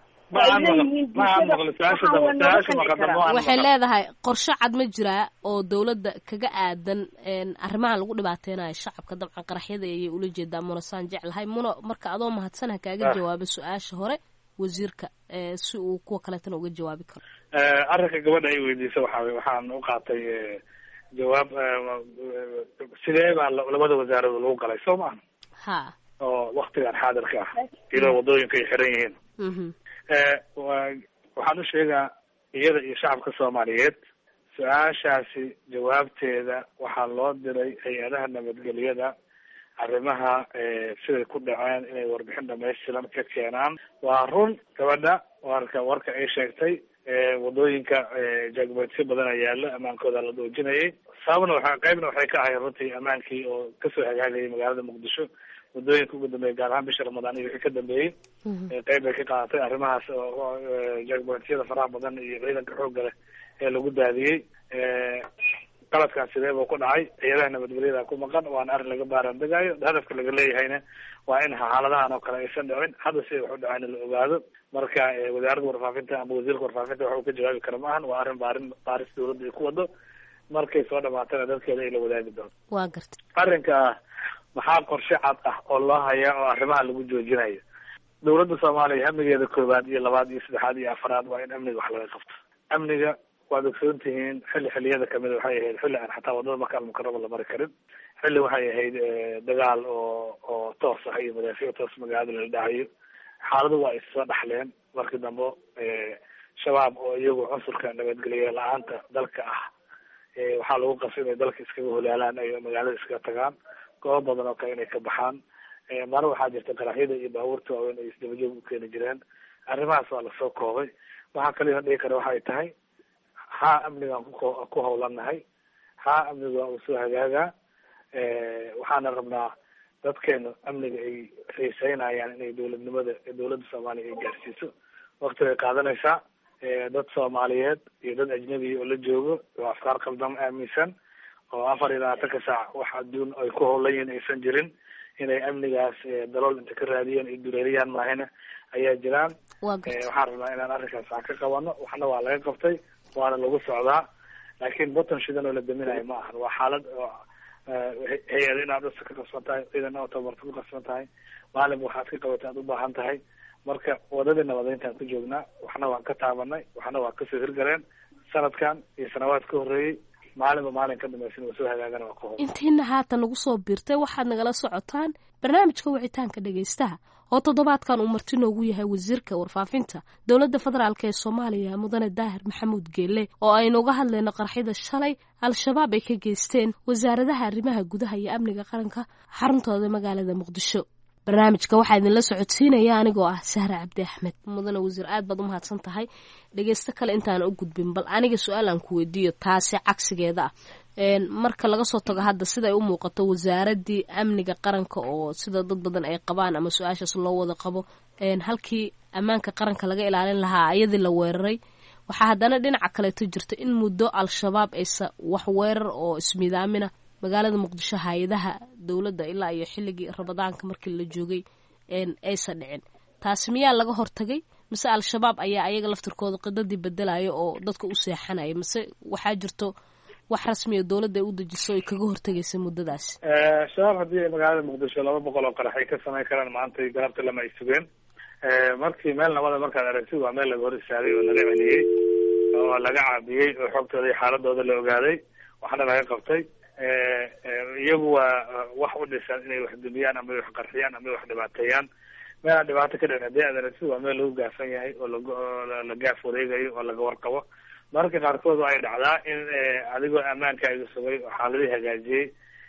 waxay leedahay qorshe cad ma jiraa oo dawladda kaga aadan arrimahan lagu dhibaateynayo shacabka dabcan qaraxyada ayay ula jeedaa munasaan jeclahay muna marka adoo mahadsan kaaga jawaabo su-aasha hore wasiirka si uu kuwa kaleetana uga jawaabi karo arrinka gabadha ay weydiisay waxaan u qaatay jawaab sidee baa labada wasaarada lagu galay soo maaha ha oo waktigan xaadirka ah iyadoo wadooyinka ay xiran yihiin waxaan u sheegaa iyada iyo shacabka Soomaaliyeed su-aashaasi jawaabteeda waxaa loo diray hay-adaha nabadgelyada arrimaha siday ku dhaceen inay warbixin dhamaystiran ka keenaan waa run gabadha warka ay sheegtay wadooyinka jagboodsi badan yaalo amaankooda la doojinayay sababna qaybna waxay ka ahayd runtii amaankii oo kasoo hagaagayay magaalada Muqdisho wadooyinka ugu dambeeyay gaar ahaan bisha Ramadaan iyo wixii ka dambeeyay qayb ay ka qaadatay arrimahaas oo jagboodsyada faraha badan iyo ciidanka xoogga leh ee lagu daadiyey qaladkan sidee buu ku dhacay ciidamada nabadgelyada ku maqan waana arrin laga baaraandegaayo hadafka laga leeyahayna waa in xaaladahan oo kale aysan dhicin hadda si wax u dhacayna la ogaado marka wasaaradda warfaafinta ama wasiirka warfaafinta waxa uu ka jawaabi kara maahan waa arrin baaris dawladda ay ku wado markay soo dhamaatana dadkeeda ay la wadaagi doonto waa gartay arrinka maxaa qorshe cad ah oo loo hayaa oo arrimaha lagu joojinayo dawladda Soomaaliya hamigeeda koowaad iyo labaad iyo saddexaad iyo afaraad waa in amniga wax laga qabto amniga waad ogsoontihiin xilliyada kamid waxay ahayd xilli aan xataa wadada Maka al-Mukarrama la mari karin xilli waxay ahayd dagaal oo toos ah iyo madaafiic toos magaalada la dhacayo xaaladu waa isoo dhaxleen markii dambe shabaab oo iyagu cunsurka nabadgelyo la-aanta dalka ah waxaa lagu qasay inay dalka iskaga holaalaan ay magaalada iskaga tagaan goobo badan oo kale inay ka baxaan mar waxaa jirta qaraxyada iyo baabuurta waaweyn ay isdabajoog u keeni jireen arrimahaas waa lasoo koobay waxaa kaliya dhihi kara waxay tahay haa amnigaan ku hawlanahay haa amniga waa uu soo hagaagaa waxaana rabnaa dadkeenu amniga ay xiiseynayaan inay dawladda Soomaaliya ay gaarsiiso waqti bay qaadanaysaa dad Soomaaliyeed iyo dad ajnabi oo la joogo oo afkaar qaldan aaminsan oo 24 saac wax adduun ay ku howlayiin aysan jirin inay amnigaas dalool inta ka raadiyeen ay dureeriyaan maahina ayaa jiraan waxaan rabnaa inaan arrinkaas wax ka qabano waxna waa laga qabtay waana lagu socdaa laakiin batan shidan oo la daminayo ma ahan waa xaalad hay-ad inaad dhasta ka qabsan tahay ciidan oo tabarta ku qabsan tahay maalin waxaad ka qabatay aad u baahan tahay marka wadadii nabadeyntaan ku joognaa waxna waan ka taabanay waxna waa kasoo hirgaleen sanadkan iyo sanawaad ka horreeyey maalinba maalin ka dambaysan waa soo hagaagana waa ka hor intiina haatan nagu soo biirtay waxaad nagala socotaan barnaamijka wicitaanka dhegaystaha oo toddobaadkan uu marti noogu yahay wasiirka warfaafinta dowladda federaalk ee Soomaaliya mudane Daahir Maxamuud Geelle oo aynu uga hadlayno qarxida shalay al-shabaab ay ka geysteen wasaaradaha arrimaha gudaha iyo amniga qaranka xaruntooda magaalada Muqdisho barnaamijka waxaa idinla socodsiinaya anigoo ah Sahra Cabdi Axmed mudane wasiir aad baad u mahadsan tahay dhageysta kale intaan u gudbin bal aniga su'aal aan ku weydiiyo taasi cagsigeeda ah marka laga soo tago hadda sida ay u muuqato wasaaradii amniga qaranka oo sida dad badan ay qabaan ama su'aashaas loo wada qabo halkii ammaanka qaranka laga ilaalin lahaa ayadii la weeraray waxaa haddana dhinaca kaleeto jirta in muddo al-shabaab aysa wax weerar oo ismiidaamina magaalada Muqdisho hay'adaha dawladda ilaa iyo xilligii Ramadaanka markii la joogay aysa dhicin taasi miyaa laga hortagay mise al-shabaab ayaa ayaga laftirkooda qidadii bedelayo oo dadka u seexanaya mise waxaa jirto wax rasmi ah dawladda ay u dejiso ay kaga hortagaysa muddadaas shabaab haddii magaalada Muqdisho 200 oo qarax ay ka sameyn karaan maanta galabta lama ay sugeen markii meel nabada markaad aragtid waa meel laga hor istaagay oo laga celiyey oo laga caabiyey oo xogtooda iyo xaaladooda la ogaaday waxna laga qabtay iyagu waa wax u dhisan inay wax dumiyaan ama wax qarxiyaan ama wax dhibaateeyaan meel aan dhibaato ka dhicin haddii aad aragtid waa meel lagu gaafan yahay oo la gaaf wareegayo oo laga warqabo mararka qaarkood waa ay dhacdaa in adigoo ammaankaaga sugay oo xaaladii hagaajiyey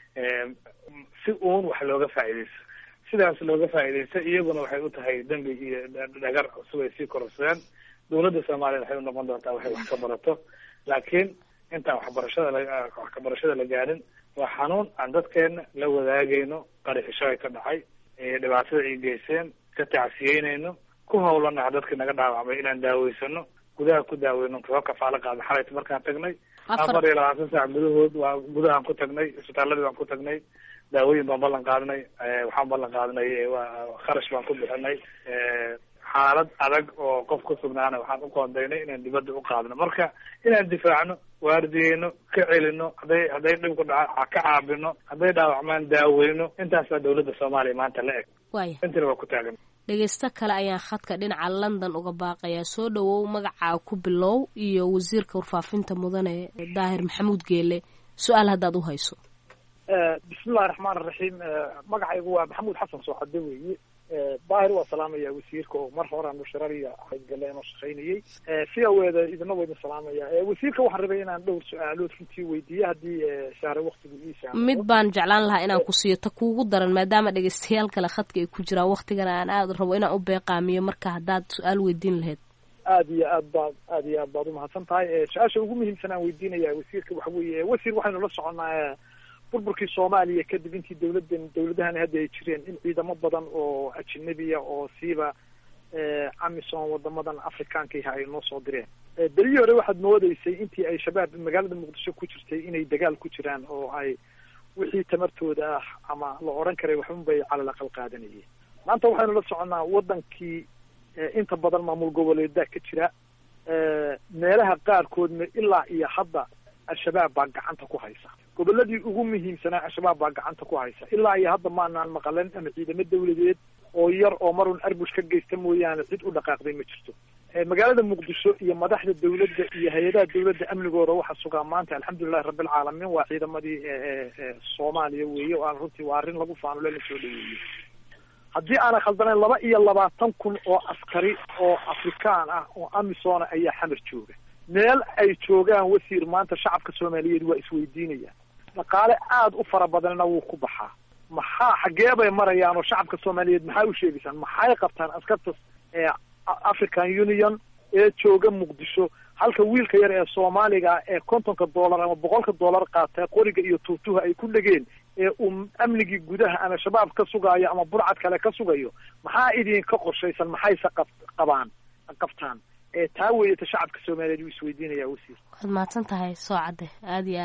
si uun wax looga faa'iidaysto sidaas looga faa'iidaysto iyaguna waxay u tahay dembi iyo dhagar cusub ay sii kororsadeen dawladda Soomaaliya waxay u noqon doontaa waxay wax ka barato laakiin intaan waxbarashada la gaarin waa xanuun aan dadkeena la wadaagayno qaraxisho ay ka dhacay dhibaatada ay geysteen ka tacsiyeynayno ku hawlanaha dadka naga dhaawacmay inaan daaweysano gudaha ku daaweyno kaba kafaalo qaadna xalayta markaan tagnay 24 saac gudahood waa gudahaan ku tagnay, isbitaaladii baan ku tagnay, daawooyin baan ballan qaadnay, waxaan ballan qaadnay kharash baan ku bixinay, xaalad adag oo qof ku sugnaana waxaan u qoondaynay inaan dibadda u qaadno. Marka inaan difaacno, waardiyeyno, ka celino, hadday dhib ku dhaca ka caabino, hadday dhaawacmaan daaweyno, intaasaa dawladda Soomaaliya maanta la eg. Intina waa ku taagan. dhegeysto kale ayaan khadka dhinaca London uga baaqayaa. Soo dhawow, magacaa ku bilow iyo wasiirka warfaafinta mudane Daahir Maxamuud Geele, su-aal haddaad u hayso. bismillahi raxmaan raxiim. magacaygu waa maxamuud xasan Sooxade weeye. daahir waa salaamaya wasiirka oo mar hore aanu shirariya galeen oo shaqaynayay. fiyaweeda idina wada salaamaya. wasiirka waxaan rabay inaan dhowr su-aalood runtii weydiiyo haddii shaare waqtigu ii saamaxo. mid baan jeclaan lahaa inaan ku siiyo ta kuugu daran, maadaama dhegeystayaal kale khadka ay ku jiraan waqtigana aan aada rabo inaan u beeqaamiyo, marka haddaad su-aal weydiin lahayd. aad iyo aad baad umahadsan tahay. su-aasha ugu muhiimsan aan weydiinaya wasiirka waxa weeye, wasiir waxaynu la soconaa burburkii Soomaaliya kadib intii dawladahan hadda ay jireen in ciidamo badan oo ajnabiya oo siiba amisom wadamadan Afrikaanka ay noo soo direen. berigii hore waxaad moodaysay intii ay shabaab magaalada Muqdisho ku jirtay inay dagaal ku jiraan oo ay wixii tamartooda ah ama la oran karay waxun bay cala la qalqaadanayeen. maanta waxaynu la soconaa wadankii inta badan maamul goboleedaa ka jira, meelaha qaarkoodna ilaa iyo hadda al-shabaab baa gacanta ku haysa. goboladii ugu muhiimsanaa al-shabaab baa gacanta ku haysa. ilaa iyo hadda maanaan maqalen ama ciidamo dawladeed oo yar oo marun arbush ka geysta mooyaane cid u dhaqaaqday ma jirto. magaalada Muqdisho iyo madaxda dawladda iyo hay-adaha dawladda amnigooda waxa sugaa maanta alxamdulillahi rabbil caalamiin waa ciidamadii Soomaaliya weeye oo aan runtii waa arrin lagu faano la soo dhaweeyay. haddii aanan khaldanayn 22,000 oo askari oo Afrikaan ah oo amisoona ayaa xamar jooga. meel ay joogaan wasiir maanta shacabka Soomaaliyeed waa isweydiinayaan. dhaqaale aad u fara badanna wuu ku baxaa. maxaa xagee bay marayaan oo shacabka Soomaaliyeed maxay u sheegaysaan? maxay qabtaan askarta African Union ee jooga Muqdisho, halka wiilka yar ee Soomaaliga ee $50 ama $100 qaata qoriga iyo tuutuha ay ku dhageen ee amnigii gudaha ama shabaab ka sugayo ama burcad kale ka sugayo, maxaa idin ka qorshaysan? maxay qabtaan? taa weeyata shacabka Soomaaliyeed isweydiinaya wasiir. waad mahadsan tahay Soocade. aad iyo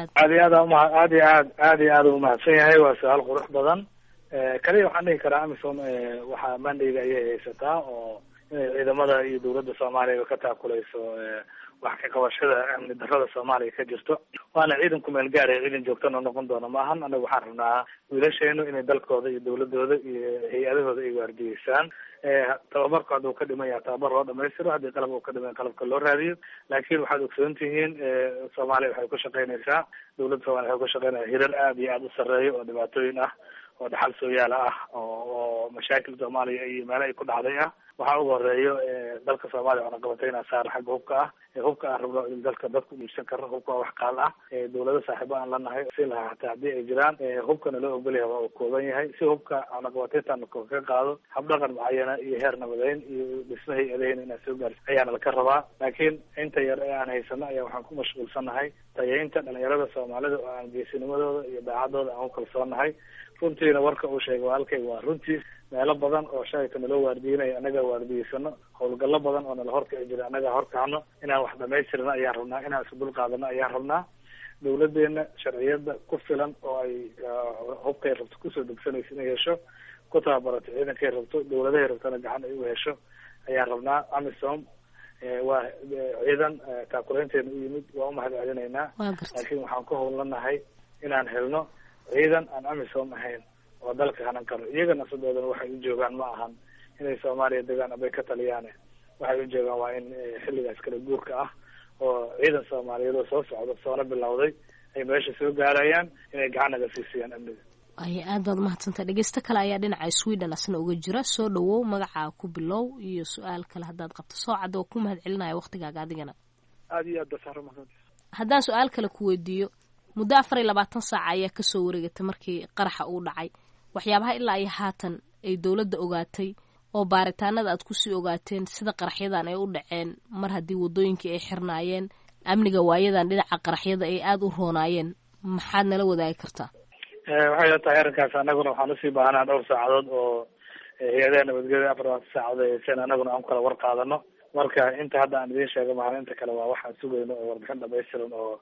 aad u mahadsan yahay. waa su-aal qurux badan. kaliya waxaan dhihi karaa amisom waxaa mandayga ayay haysataa oo inay ciidamada iyo dawladda Soomaaliya ka taakulayso wax ka qabashada amni darrada Soomaaliya ka jirto. waana ciidan ku meel gaar ah, ciidan joogtana noqon doona maahan. anagu waxaan rabnaa wiilasheenu inay dalkooda iyo dawladooda iyo hay-adahooda ay waardiyeysaan. tababarku hadduu ka dhiman yahay tababar loo dhamaystiro, haddii qalab uu ka dhiman qalabka loo raadiyo. laakiin waxaad ogsoon tihiin Soomaaliya waxay ku shaqaynaysaa, dawladda Soomaaliya waxay ku shaqaynaysaa hirar aad iyo aad u sarreeya oo dhibaatooyin ah oo dhaxal sooyaala ah oo mashaakil Soomaaliya iyo meelo ay ku dhacday ah. waxaa ugu horeeyo dalka Soomaaliya waxaan qabatayna saar xagga hubka ah. hubka aan rabno in dalka dadku iibsan karo. hubka waa wax qaal ah. dawlado saaxiibo aan la nahay si lahaa hataa haddii ay jiraan hubkana loo ogol yahay waa uu kooban yahay. si hubka aan qabataytaan ka qaado habdhaqan macayana iyo heer nabadeyn iyo dhismo hay-adaheena inaan soo gaarsi ayaana laka rabaa. laakiin inta yar ee aan haysano ayaa waxaan ku mashquulsanahay tayeynta dhalinyarada Soomaalida oo aan geesinimadooda iyo daacadooda aan u kalsoonahay. runtiina warka uu sheegay walaalkay waa runtii meelo badan oo shayka naloo waardiinaya anaga waardiyeysano. howlgallo badan oo nala horkaci jira anaga horkacno. inaan wax dhamaystirno ayaan rabnaa, inaan isu dul qaadano ayaan rabnaa. dawladeena sharciyada ku filan oo ay hubkay rabto kusoo degsanaysa inay hesho, ku tababarato ciidankay rabto, dawladahay rabtona gacan ay u hesho ayaan rabnaa. amisom waa ciidan taakulaynteena u yimid, waa umahad celinaynaa. laakiin waxaan ku howlanahay inaan helno ciidan aan amisom ahayn oo dalka hanan karo. iyaga nafsadoodana waxay u joogaan ma ahan inay Soomaaliya degaan abay ka taliyaan. waxay u joogaan waa in xilligaas kala guurka ah oo ciidan Soomaaliyeed oo soo socda soona bilowday ay meesha soo gaarayaan inay gacan naga siisiyaan amniga. aad baad mahadsantahay. dhegeysto kale ayaa dhinaca Sweden asna uga jira. soo dhawow, magacaa ku bilow iyo su-aal kale haddaad qabto. Soocade oo ku mahad celinaya waqtigaaga adigana. aad iyo aad baad mahadsantahay. haddaan su-aal kale ku weydiiyo, muddo 24 saac ayaa kasoo wareegatay markii qaraxa uu dhacay. waxyaabaha ilaa iyo haatan ay dawladda ogaatay oo baaritaanada aad kusii ogaateen sida qaraxyadan ay u dhaceen, mar haddii wadooyinkii ay xirnaayeen, amniga waayadan dhinaca qaraxyada ay aada u roonaayeen, maxaad nala wadaagi kartaa? waxay la tahay arrinkaas anaguna waxaan usii baahanaa dhowr saacadood oo hay-adaha nabadgelya 24 saacadood ay hayseen anaguna aan kala war qaadano. marka inta hadda aan idiin sheego maahan, inta kale waa waxaan sugayno oo warbixin dhamaystiran oo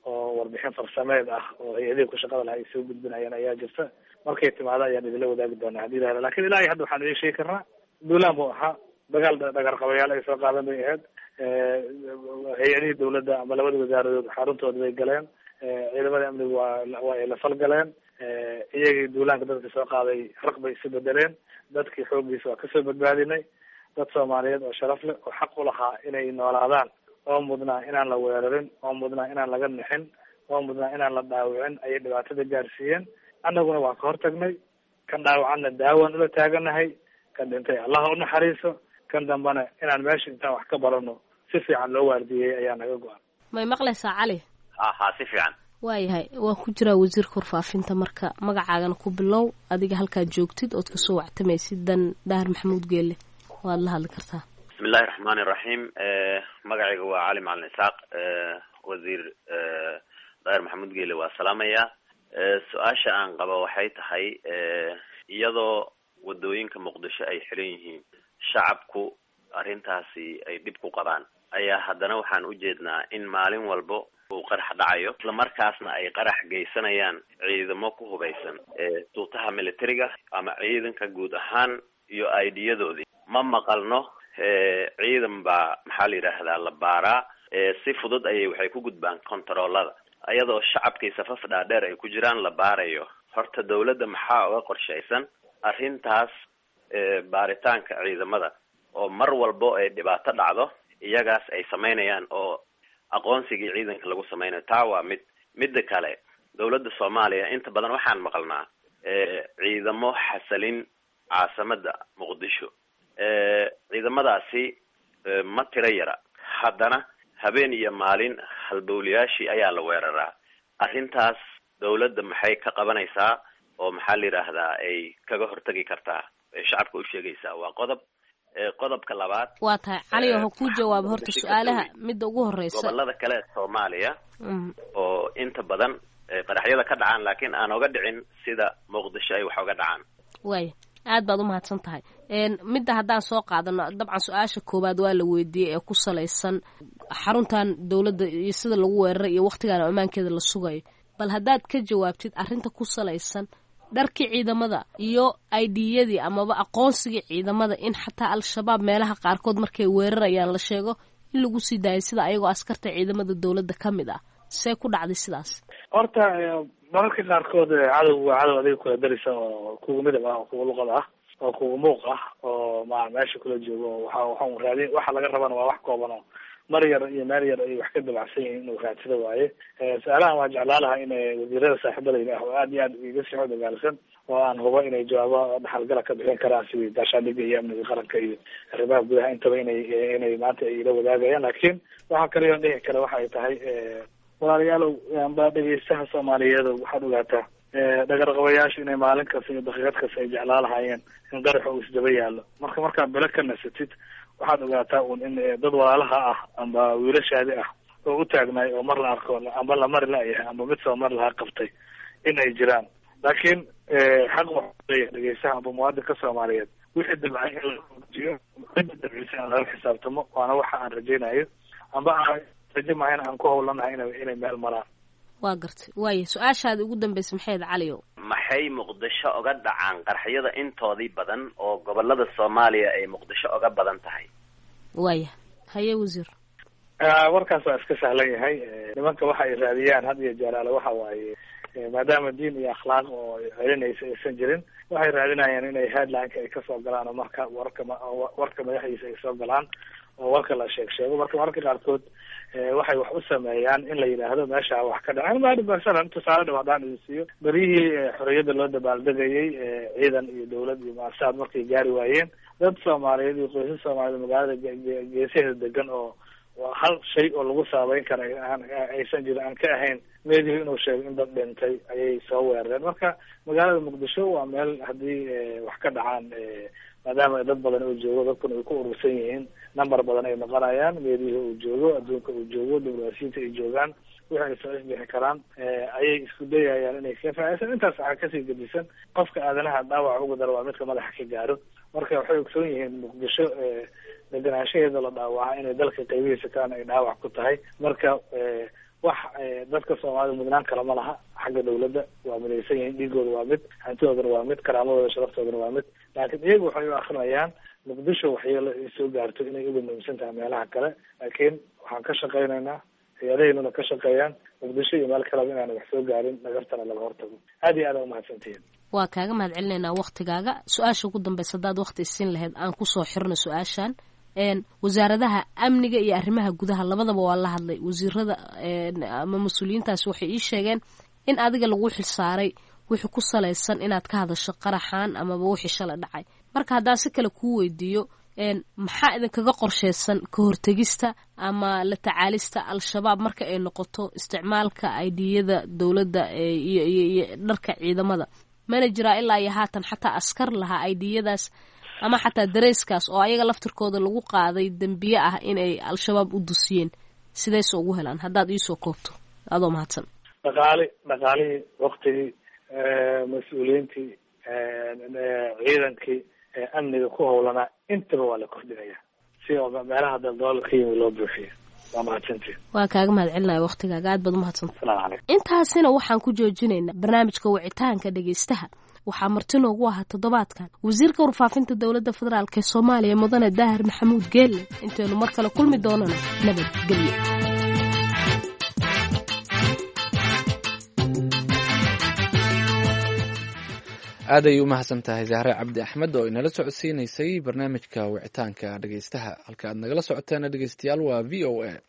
oo warbixin farsameed ah oo hay-adihii ku shaqada laha ay soo gudbinayaan ayaa jirta. markay timaado ayaan idinla wadaagi doonaa haddii lahada. lakin ilaa iyo hadda waxaan idin sheegi karnaa duulaan buu ahaa, dagaal dhagarqabayaal ay soo qaadan bay ahayd. hay-adihii dawladda ama labada wasaaradood xaruntooda bay galeen, ciidamada amniga waa ay la falgaleen. iyagii duulaanka dadka soo qaaday raq bay isu bedeleen, dadkii xooggiisa waa kasoo badbaadinay. dad Soomaaliyeed oo sharaf leh oo xaq u lahaa inay noolaadaan, oo mudnaa inaan la weerarin, oo mudnaa inaan laga nixin, oo mudnaa inaan la dhaawicin ayay dhibaatada gaarsiiyeen. annaguna waa ka hortagnay. kan dhaawacanna daawaan ula taaganahay, kan dhintay allaha unaxariiso, kan dambana inaan meesha intaan wax ka barano si fiican loo waardiyey ayaa naga go-an. may maqlaysaa cali? ha si fiican. waayahay, waa ku jiraa wasiirka warfaafinta, marka magacaagana ku bilow, adiga halkaad joogtid ood kasoo wactamaysid dan Daahir Maxamuud Geelle, waad la hadli kartaa. bismillahi raxmaani raxiim. magacayga waa cali macalin isaaq. wasiir Daahir Maxamuud Geelle waa salaamaya. su-aasha aan qabo waxay tahay iyadoo wadooyinka muqdisho ay xiran yihiin, shacabku arrintaasi ay dhib ku qabaan, ayaa haddana waxaan ujeednaa in maalin walbo uu qarax dhacayo, isla markaasna ay qarax geysanayaan ciidamo ku hubaysan tuutaha militariga ama ciidanka guud ahaan iyo aidiyadoodii. ma maqalno ciidan baa maxaa la yidhaahdaa la baaraa, si fudud ayay waxay ku gudbaan kontaroolada, iyadoo shacabkii safaf dhaadheer ay ku jiraan la baarayo. horta dawladda maxaa uga qorshaysan arrintaas baaritaanka ciidamada oo mar walbo ay dhibaato dhacdo iyagaas ay samaynayaan oo aqoonsigii ciidanka lagu samaynayo? taa waa midda kale, dawladda Soomaaliya inta badan waxaan maqalnaa ciidamo xasalin caasimada Muqdisho. ciidamadaasi ma tiro yara, haddana habeen iyo maalin halbowlayaashii ayaa la weeraraa. arrintaas dawladda maxay ka qabanaysaa oo maxaa la yidhaahdaa ay kaga hortagi kartaa, shacabka u sheegaysaa? waa qodob. qodobka labaad waa tahay cali, oo ku jawaab horta su-aalaha midda ugu horeysa. gobolada kale ee Soomaaliya oo inta badan qaraxyada ka dhacaan laakiin aan oga dhicin sida Muqdisho ay wax oga dhacaan. waaya, aad baad umahadsan tahay. midda haddaan soo qaadano, dabcan su-aasha koowaad waa la weydiiyey ee ku salaysan xaruntan dawladda iyo sida lagu weeraray iyo waqtigaan ammaankeeda la sugayo. bal haddaad ka jawaabtid arrinta ku salaysan dharkii ciidamada iyo aidiyadii amaba aqoonsigii ciidamada, in xataa al-shabaab meelaha qaarkood markay weerarayaan la sheego in lagu sii daayay sida ayagoo askarta ciidamada dawladda ka mid ah. see ku dhacday sidaas? horta mararka qaarkood cadow waa cadow adiga kula darisa oo kugu midab ah, oo kugu luqad ah, oo kugu muuq ah, oo meesha kula joogo. waxaan raadin, waxa laga rabana waa wax kooban oo mar yar iyo meel yar ay wax ka dabacsan yihiin inuu raadsado waaye. su-aalahan waa jeclaan lahaa in wasiirada saaxiibadayda ah oo aad iyo aad iga sii dagaalsan, oo aan hubo inay jawaabo dhaxalgala ka bixin karaan sidii gaashaandhigga iyo amniga qaranka iyo arrimaha gudaha intaba inay maanta ay ila wadaagayaan. laakiin waxa kale oo dhihi kale waxa ay tahay walaalayaalow amba dhegeystaha Soomaaliyeed waxaad ogaataa dhagarqabayaasha inay maalin kasta iyo daqiiqad kasta ay jeclaan lahaayeen in qaraxa uu isdaba yaallo. markaad bele ka nasatid waxaad ogaataa in dad walaalaha ah amba wiilashaadi ah oo u taagnaay oo mar la arko amba la mari la-yahay amba mid soo mar lahaa qabtay in ay jiraan. laakiin xaq waxuu leeyahay dhegeystaha amba muwaadinka Soomaaliyeed wixii dabcay in la muujiyo, cidda dabcisa in lala xisaabtamo, waana waxa aan rajaynayo amba aan rajo mahayn aan ku howlanahay inay meel maraan. waa gartay. waaya, su-aashaada ugu dambaysa maxayd caliyo? maxay Muqdisho oga dhacaan qaraxyada intoodii badan oo gobolada Soomaaliya ay Muqdisho oga badan tahay? waaya, haye wasiir. warkaas waa iska sahlan yahay. nimanka waxa ay raadiyaan had iyo jeer ale waxa waaye maadaama diin iyo akhlaaq oo celinaysa aysan jirin, waxay raadinayaan inay headline-ka ay kasoo galaan oo marka warka madaxdiisa ay soo galaan oo warka la sheego. marka qaarkood waxay wax u sameeyaan in la yidhaahdo meesha wax ka dhacay. masalan tusaale dhab haddaan idin siiyo, beryihii xorriyadda loo dabaaldegayay ciidan iyo dawlad iyo maasaad markay gaari waayeen, dad Soomaaliyeed iyo qoysas Soomaaliyeed magaalada geesaheeda degan oo hal shay oo lagu saabeyn kara aysan jirin, aan ka ahayn meedihi inuu sheego in dad dhintay, ayay soo weerareen. marka magaalada Muqdisho waa meel haddii wax ka dhacaan, maadaama dad badan uu joogo, dadkuna ay ku urursan yihiin, number badan ay noqonayaan, meedihi uu joogo, adduunka uu joogo, diblomaasiyiinta ay joogaan, wixii ay soo isbixi karaan ayay isku dayayaan inay ka faa'iideysan. intaas waxaa kasii gedisan qofka aadanaha dhaawac ugu daro waa midka madaxa ka gaaro. marka waxay ogsoon yihiin Muqdisho deganaanshaheeda la dhaawaca inay dalka qaybihiisa kalena ay dhaawac ku tahay. marka wax dadka soomaalida mudnaan kale ma laha xagga dawladda waa midaysan yihiin, dhiigooda waa mid, hantidoodana waa mid, karaamadooda sharaftoodana waa mid, laakiin iyagu waxay u akrinayaan muqdisho waxyeelo ay soo gaarto inay uga muhiimsan tahay meelaha kale. laakiin waxaan ka shaqaynaynaa, hay-adaheynuna ka shaqeeyaan muqdisho iyo meel kaleba inaana wax soo gaarin, nagartana laga hortago. aad iyo aad aa umahadsantihiin. waa kaaga mahad celinaynaa waktigaaga. su-aasha ugu dambeysa haddaad wakti isiin lahayd aan kusoo xirno su-aashan. wasaaradaha amniga iyo arrimaha gudaha labadaba waa la hadlay. wasiirada ama mas-uuliyiintaasi waxay ii sheegeen in adiga lagu xilsaaray wixii ku salaysan inaad ka hadasho qaraxan amaba wixii shala dhacay. marka haddaan si kale kuu weydiiyo, maxaa idinkaga qorsheysan ka hortegista ama la tacaalista al-shabaab marka ay noqoto isticmaalka aidiyada dowladda iyo dharka ciidamada? mana jiraa ilaa iyo haatan xataa askar lahaa aidiyadaas ama xataa dareyskaas oo ayaga laftirkooda lagu qaaday dembiye ah inay al-shabaab u dusiyeen? sidayse ugu helaan haddaad iisoo koobto adoo mahadsan. dhaqaalihii waktigii mas-uuliyiintii ciidankii amniga ku howlanaa intaba waa la kordhinaya si oo meelaha daldalool ka yimi loo buuxiyo. waa mahadsantiin. waa kaaga mahad celinaya waktigaaga, aad baad umahadsan. asalaamu calaykum. intaasina waxaan ku joojinaynaa barnaamijka wicitaanka dhegeystaha. waxaa marti noogu ahaa toddobaadkan wasiirka warfaafinta dowladda federaalk ee soomaaliya mudane daahir maxamuud geelle. intaynu mar kale kulmi doonana nabadgelyo. aad ay u mahadsan tahay zahre cabdi axmed oo inala socodsiinaysay barnaamijka wicitaanka dhegeystaha. halka aad nagala socoteena dhegeystayaal waa v o a.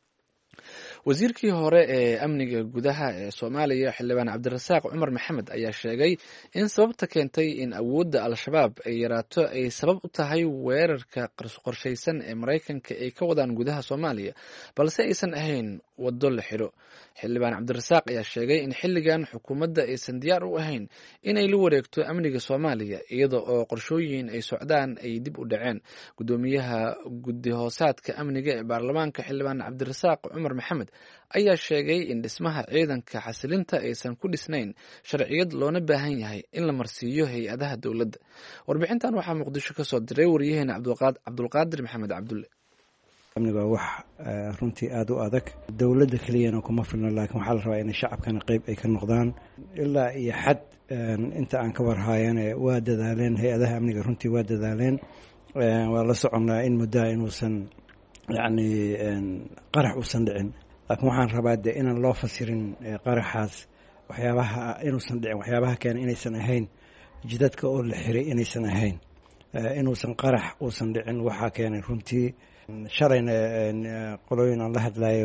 wasiirkii hore ee amniga gudaha ee soomaaliya xildhibaan cabdirasaaq cumar maxamed ayaa sheegay in sababta keentay in awoodda al-shabaab ay yaraato ay sabab u tahay weerarka qorshaysan ee maraykanka ay ka wadaan gudaha soomaaliya, balse aysan ahayn waddo la xidho. xildhibaan cabdirasaaq ayaa sheegay in xilligan xukuumadda aysan diyaar u ahayn inay la wareegto amniga soomaaliya, iyada oo qorshooyin ay socdaan ay dib u dhaceen. guddoomiyaha guddi hoosaadka amniga ee baarlamaanka xildhibaan cabdirasaaq cumar maxamed ayaa sheegay in dhismaha ciidanka xasilinta aysan ku dhisnayn sharciyad, loona baahan yahay in la marsiiyo hay-adaha dowladda. warbixintan waxaa muqdisho ka soo diray wariyaheena cabdulqaadir maxamed cabdulle. amniga waa wax runtii aada u adag. dowladda keliyana kuma filna, laakiin waxaa la rabaa inay shacabkana qeyb ay ka noqdaan. ilaa iyo xad inta aan ka warhaayane waa dadaaleen hay-adaha amniga, runtii waa dadaaleen. waa la soconnaa in muddaa inuusan yacni qarax uusan dhicin, laakiin waxaan rabaa de inaan loo fasirin qaraxaas waxyaabaha inuusan dhicin, waxyaabaha keena inaysan ahayn jidadka oo la xiray, inaysan ahayn inuusan qarax uusan dhicin. waxaa keenay runtii shalayna qolooyin aan la hadlayay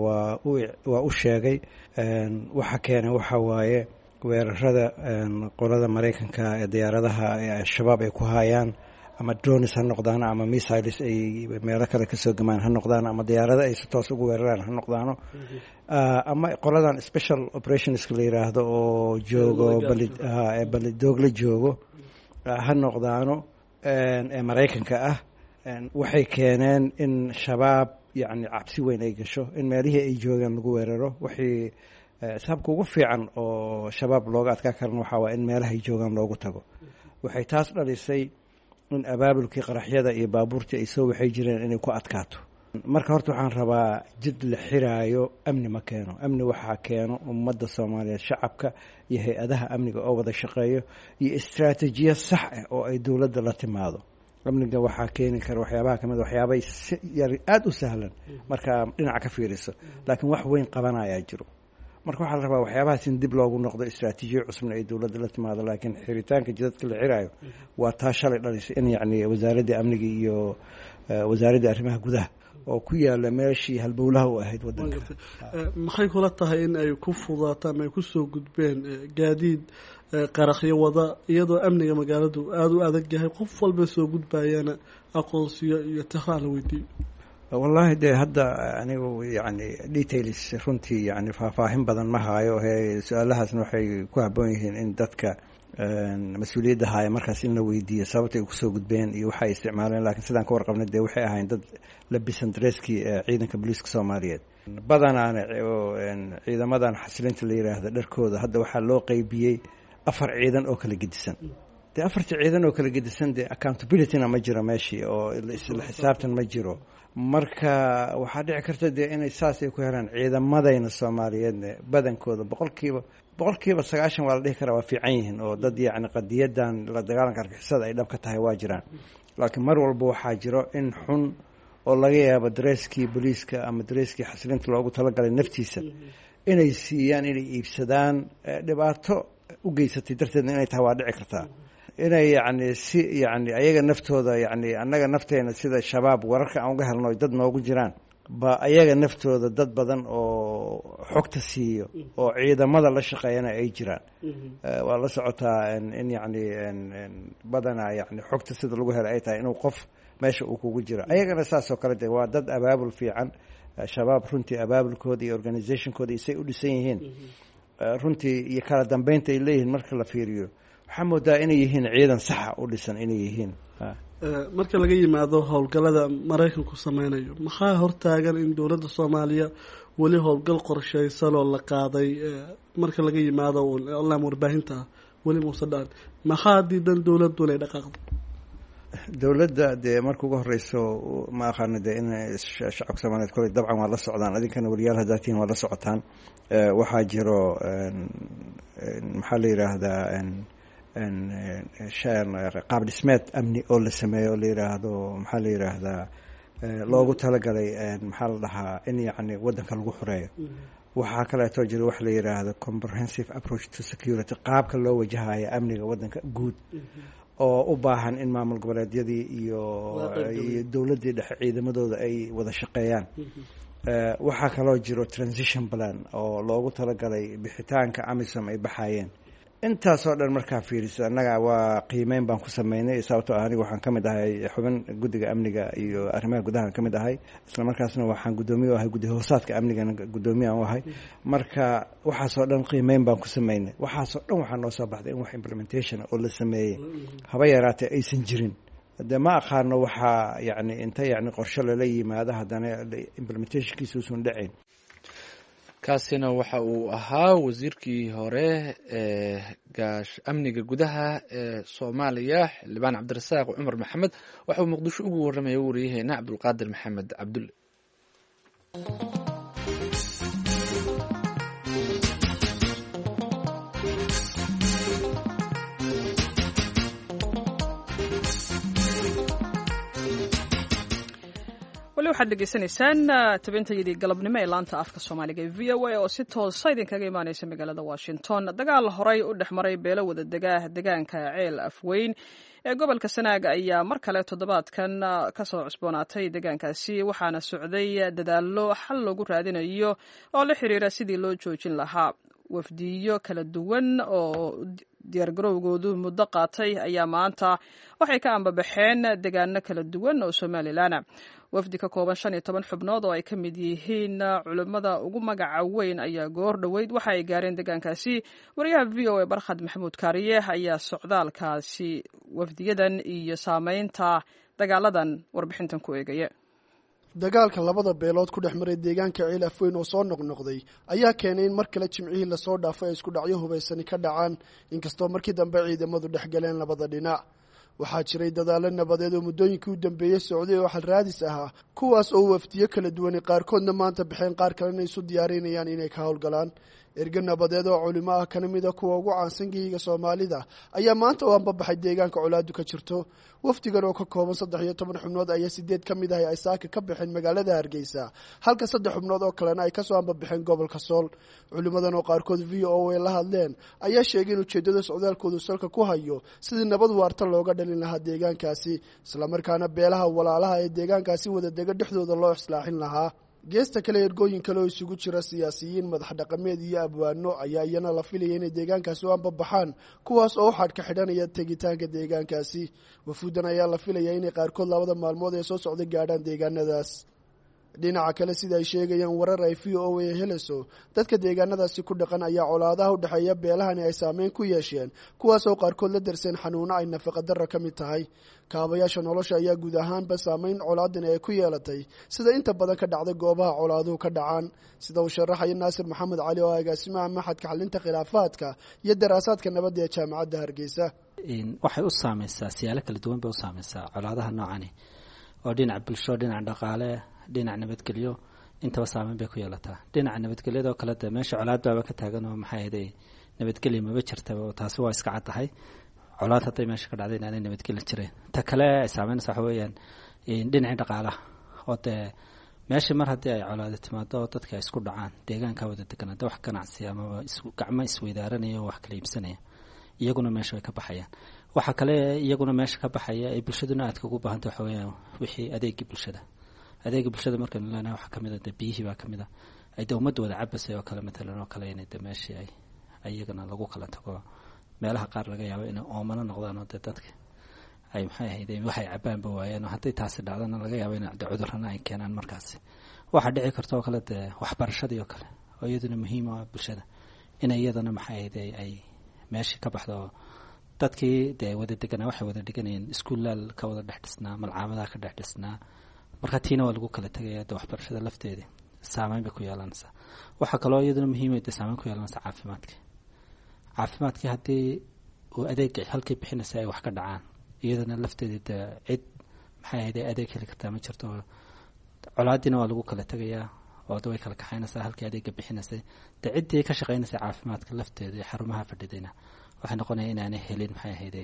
waa u sheegay. waxa keenay waxa waaye weerarada qolada maraykanka ee diyaaradaha ee al-shabaab ay ku hayaan, ama drones ha noqdaan, ama missiles ay meelo kale kasoo gamaan ha noqdaan, ama diyaarada ay si toos ugu weeraraan ha noqdaano, ama qoladan special operationska la yiraahdo oo joogo balidoogla joogo ha noqdaano ee maraykanka ah. waxay keeneen in shabaab yacni cabsi weyn ay gasho, in meelihii ay joogaan lagu weeraro. waxay sababka ugu fiican oo shabaab looga adkaa karan waxaa waa in meelahay joogaan loogu tago. waxay taas dhalisay in abaabulkii qaraxyada iyo baabuurtii ay soo waxay jireen inay ku adkaato. marka horta waxaan rabaa jid la xiraayo amni ma keeno. amni waxaa keeno ummadda soomaaliyeed, shacabka iyo hay-adaha amniga oo wada shaqeeyo, iyo istaraatiijiyad sax ah oo ay dowladda la timaado. amniga waxaa keeni kara waxyaabaha kamid waxyaabay aada u sahlan marka dhinaca ka fiiriso, laakiin wax weyn qabanayaa jiro. marka waxaa la rabaa waxyaabahaas in dib loogu noqdo, istaraatiijiya cusubna ay dowladda la timaado. laakiin xiritaanka jidadka la xiraayo waa taa shalay dhalisay in yacni wasaaradda amniga iyo wasaaradda arrimaha gudaha oo ku yaala meeshii halbowlaha u ahayd wadanka. maxay kula tahay in ay ku fudaataan, ay kusoo gudbeen gaadiid qaraxyo wada, iyadoo amniga magaaladu aada u adag yahay, qof walba soo gudbayana aqoonsiyo iyo tixraac la weydiiyo? wallaahi dee hadda anigu yani details runtii yani faahfaahin badan ma haayo. su-aalahaasna waxay ku habboon yihiin in dadka mas-uuliyadda haaya markaas in la weydiiyo sababta ay kusoo gudbeen iyo waxa ay isticmaaleen. laakiin sidaan ka warqabnay dee waxay ahayn dad labisan dareskii ciidanka booliiska soomaaliyeed. badanaana ciidamadan xasilinta la yiraahdo dharkooda hadda waxaa loo qeybiyey 4 ciidan oo kala gedisan. dee afartii ciidan oo kala gedisan dee accountabilityna ma jiro meeshii oo isla xisaabtan ma jiro marka waxaa dhici karta dee inay saas ay ku helaan ciidamadayna soomaaliyeedna badankooda boqolkiiba 90 waa la dhihi karaa waa fiican yihiin oo dad yacni qadiyadan la dagaalanka argixisada ay dhab ka tahay waa jiraan laakiin mar walba waxaa jiro in xun oo laga yaabo dareyskii booliiska ama dareyskii xasilinta loogu talagalay naftiisa inay siiyaan inay iibsadaan dhibaato u geysatay darteedna inay tahay waa dhici kartaa inay yacni si yacni ayaga naftooda yacni annaga nafteena sida shabaab wararka aan uga helno dad noogu jiraan ba ayaga naftooda dad badan oo xogta siiyo oo ciidamada la shaqeeyana ay jiraan waa la socotaa in yacni badanaa yacni xogta sida lagu helo ay tahay inuu qof meesha uu kugu jiro ayagana saas oo kale de waa dad abaabul fiican shabaab runtii abaabulkooda iyo organizationkooda isay u dhisan yihiin runtii iyo kala dambeynta ay leeyihiin marka la fiiriyo waxaa moodaa inay yihiin ciidan saxa u dhisan inay yihiin marka laga yimaado howlgallada maraykanku sameynayo maxaa hortaagan in dowladda soomaaliya weli howlgal qorshaysan oo la qaaday marka laga yimaado allaam warbaahinta weli muuse dhaan maxaa diidan dowladdu inay dhaqaaqdo dowladda dee marka ugu horeyso ma aqaana dee in shacabka soomaaliyeed koley dabcan waa la socdaan adinkana weliyaal haddaad tihiin waa la socotaan waxaa jiro maxaa la yidhaahdaa qaab dhismeed amni oo la sameeyo oo la yidhaahdo maxaa la yidhaahdaa loogu talagalay maxaa la dhahaa in yacni waddanka lagu xoreeyo waxaa kaleetoo jira waxa la yidhaahdo comprehensive approach to security qaabka loo wajahayo amniga waddanka guud oo u baahan in maamul goboleedyadii iyo dowladdii dhexe ciidamadooda ay wada shaqeeyaan waxaa kaloo jiro transition plan oo loogu talagalay bixitaanka amisom ay baxayeen intaasoo dhan markaa fiiriso annaga waa qiimeyn baan ku sameynay sababtoo ah aniga waxaan ka mid ahay xubin guddiga amniga iyo arrimaha gudahan ka mid ahay isla markaasna waxaan guddoomiye u ahay guddi hoosaadka amnigana guddoomiye aan u ahay marka waxaasoo dhan qiimeyn baan ku sameynay waxaasoo dhan waxaa noo soo baxday in wax implementation oo la sameeyey haba yaraatee aysan jirin de ma aqaano waxaa yacni inta yacni qorshe lala yimaado haddana implementationkiisa uusan dhacayn kaasina waxa uu ahaa wasiirkii hore ee amniga gudaha ee soomaaliya xildhibaan cabdirasaaq cumar maxamed waxa uu muqdisho ugu warramaya wariyaheena cabdulqaadir maxamed cabdulle waxaad dhegeysanaysaan tabintayadii galabnimo ee laanta afka soomaaliga ee v o a oo si toosa idinkaga imaaneysa magaalada washington dagaal horey u dhex maray beelo wada degaanka ceel afweyn ee gobolka sanaag ayaa mar kale toddobaadkan kasoo cusboonaatay deegaankaasi waxaana socday dadaallo xal loogu raadinayo oo la xiriira sidii loo joojin lahaa wafdiyo kala duwan oo diyaargarowgoodu muddo qaatay ayaa maanta waxay ka ambabaxeen deegaano kala duwan oo somalilan wafdi ka kooban 15 xubnood oo ay ka mid yihiin culimmada ugu magaca weyn ayaa goor dhoweyd waxa ay gaareen deegaankaasi wariyaha v o a barkhad maxamuud kaariye ayaa socdaalkaasi wafdiyadan iyo saameynta dagaaladan warbixintan ku eegaya dagaalka labada beelood ku dhex maray deegaanka ceel afweyn oo soo noqnoqday ayaa keenay in mar kale jimcihii lasoo dhaafay ay isku dhacyo hubaysani ka dhacaan inkastoo markii dambe ciidamadu dhex galeen labada dhinac waxaa jiray dadaalo nabadeed oo muddooyinkii u dambeeyey socday oo xal raadis ahaa kuwaas oo wafdiyo kala duwanay qaarkoodna maanta baxeen qaar kalena isu diyaarinayaan inay ka howlgalaan erge nabadeed oo culimo ah kana mida kuwa ugu caansan geyiga soomaalida ayaa maanta oo anbabaxay deegaanka colaadu ka jirto wafdigan oo ka kooban 13 xubnood ayaa 8 ka mid ah ay saaka ka baxeen magaalada Hargeysa halka 3 xubnood oo kalena ay ka soo anbabaxeen gobolka Sool culimadan oo qaarkood VOA la hadleen ayaa sheegay in ujeedada socdaalkoodu salka ku hayo sidii nabad waarta looga dhalin lahaa deegaankaasi isla markaana beelaha walaalaha ee deegaankaasi wada dega dhexdooda loo islaaxin lahaa geesta kale ergooyin kale oo isugu jira siyaasiyiin madax dhaqameed iyo abwaano ayaa iyana la filaya inay deegaankaasi u anbabaxaan kuwaas oo xadh ka xidhanaya tegitaanka deegaankaasi wafuudan ayaa la filaya inay qaarkood labada maalmood ee soo socda gaadhaan deegaanadaas dhinaca kale sida ay sheegayaan warar ay v o a helayso dadka deegaanadaasi ku dhaqan ayaa colaadaha u dhexeeya beelahani ay saameyn ku yeesheen kuwaasoo qaarkood la darseen xanuuno ay nafaqadarra ka mid tahay kaabayaasha nolosha ayaa guud ahaanba saameyn colaadani ay ku yeelatay sida inta badan ka dhacday goobaha colaaduhu ka dhacaan sida uu sharaxaya naasir maxamed cali oo agaasimaha maxadka xalinta khilaafaadka iyo daraasaadka nabadda ee jaamacadda hargeysa. waxay u saameysaa siyaalo kala duwan bay u saameysaa colaadaha noocani oo dhinaca bulsho, dhinaca dhaqaale, dhinaca nabadgelyo intaba saameyn bay ku yeelataa. dhinaca nabadgelyadoo kale de meesha colaad baaba ka taagan oo maxay ahayd nabadgelya maba jirtaba, taasi waa iska cad tahay. colaad hadday meesha ka dhacday inaanay nabadgelya jireen. ta kale ay saameynaysa waxa weeyaan dhinacii dhaqaalaha oo dee meesha mar haddii ay colaado timaado oo dadka ay isku dhacaan deegaanka wada degan hadda wax ganacsi amaba gacmo isweydaaranaya oo wax kala iibsanaya iyaguna meesha way ka baxayaan. waxa kale iyaguna meesha ka baxaya ay bulshaduna aadka ugu baahanta waxa weeyaan wixii adeegii bulshada markaynu leenahay waxaa kamid a de biyihii baa kamid a ay de ummadda wada cabasay oo kale matalan oo kale inay de meeshii ay iyagana lagu kala tago meelaha qaar laga yaabo inay oomano noqdaan oo de dadka ay maxay ahayd waxay cabaanba waayeen oo hadday taasi dhacdana laga yaabo in de cudurrana ay keenaan. markaasi waxaa dhici karta oo kale de waxbarashadii oo kale oo iyaduna muhiim u ah bulshada inay iyadana maxay ahayd ay meeshii ka baxdo dadkii dee wada deganaa waxay wada dhiganayeen iskuullaal ka wada dhex dhisnaa, malcaamadaha ka dhex dhisnaa, marka tiina waa lagu kala tegaya de waxbarashada lafteedii saameyn bay ku yeelanaysaa. waxaa kaloo iyaduna muhiima de saameyn ku yeelanaysaa caafimaadkii haddii uu adeeg halkii bixinaysa ay wax ka dhacaan iyadana lafteedii de cid maxay ahayd adeeg heli kartaa ma jirto. colaadiina waa lagu kala tegayaa oo de way kala kaxaynaysaa halkii adeega bixinaysay de ciddii ka shaqaynaysa caafimaadka lafteeda iyo xarumaha fadhidayna waxay noqonaya inaanay helin maxay ahayd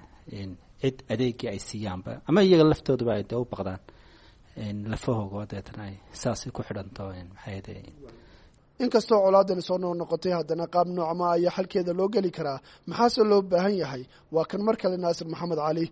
cid adeegii ay siiyaanba ama iyaga laftooduba ay de u baqdaan lafahooga deetana ay saasay ku xidhanto maxay ahayd. inkastoo colaadani soo noqnoqotay haddana qaab noocma ayaa xalkeeda loo geli karaa, maxaase loo baahan yahay? waa kan mar kale naasir maxamed cali.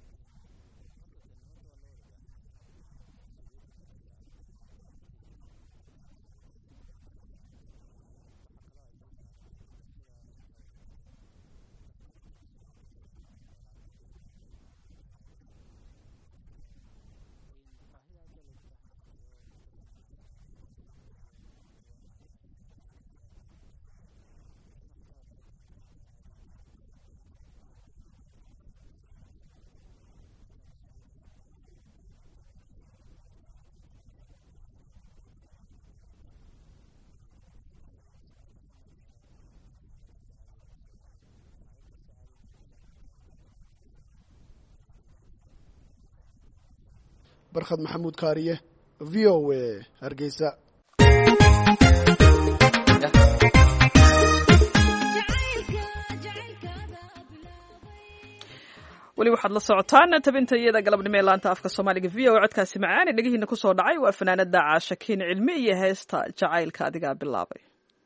barkhad maxamuud kaariye, v o a hargeysa. weli waxaad la socotaan tabinta iyada galabnimo ee laanta afka soomaaliga v o a. codkaasi macaani dhegihiina ku soo dhacay waa fanaanada caashakiin cilmi iyo heesta jacaylka adigaa bilaabay.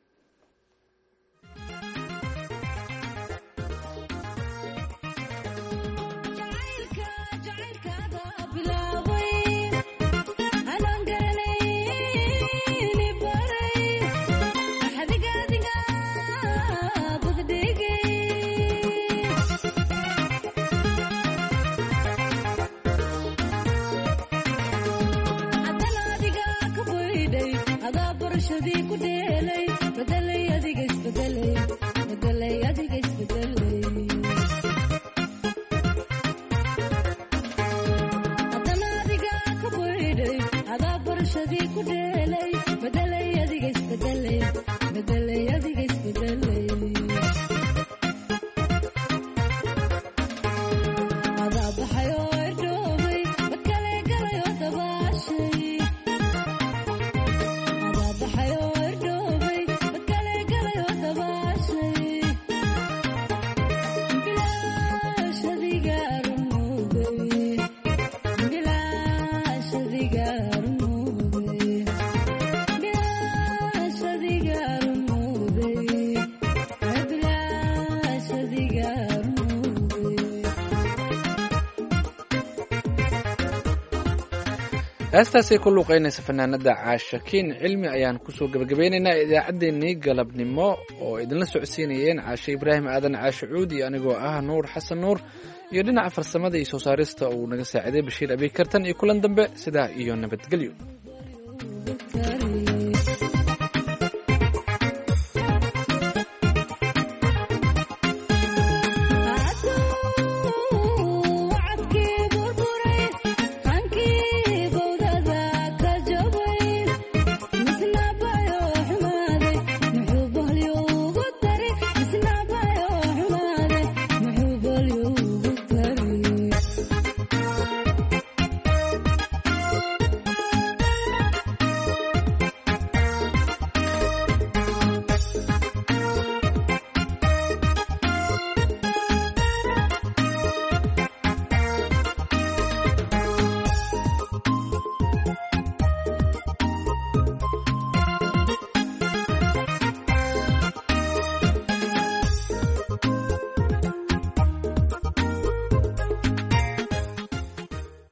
heestaasay ku luuqaynaysa fanaanada caashakiin cilmi ayaan kusoo gebagabeynaynaa idaacaddeenii galabnimo oo idinla socodsiinayeen caashe ibraahim aadan caashe cuud iyo anigoo ah nuur xasan nuur iyo dhinaca farsamada iyo soo saarista uu naga saaciday bashiir abiikartan iyo kulan dambe sidaa iyo nabadgelyo. kariyo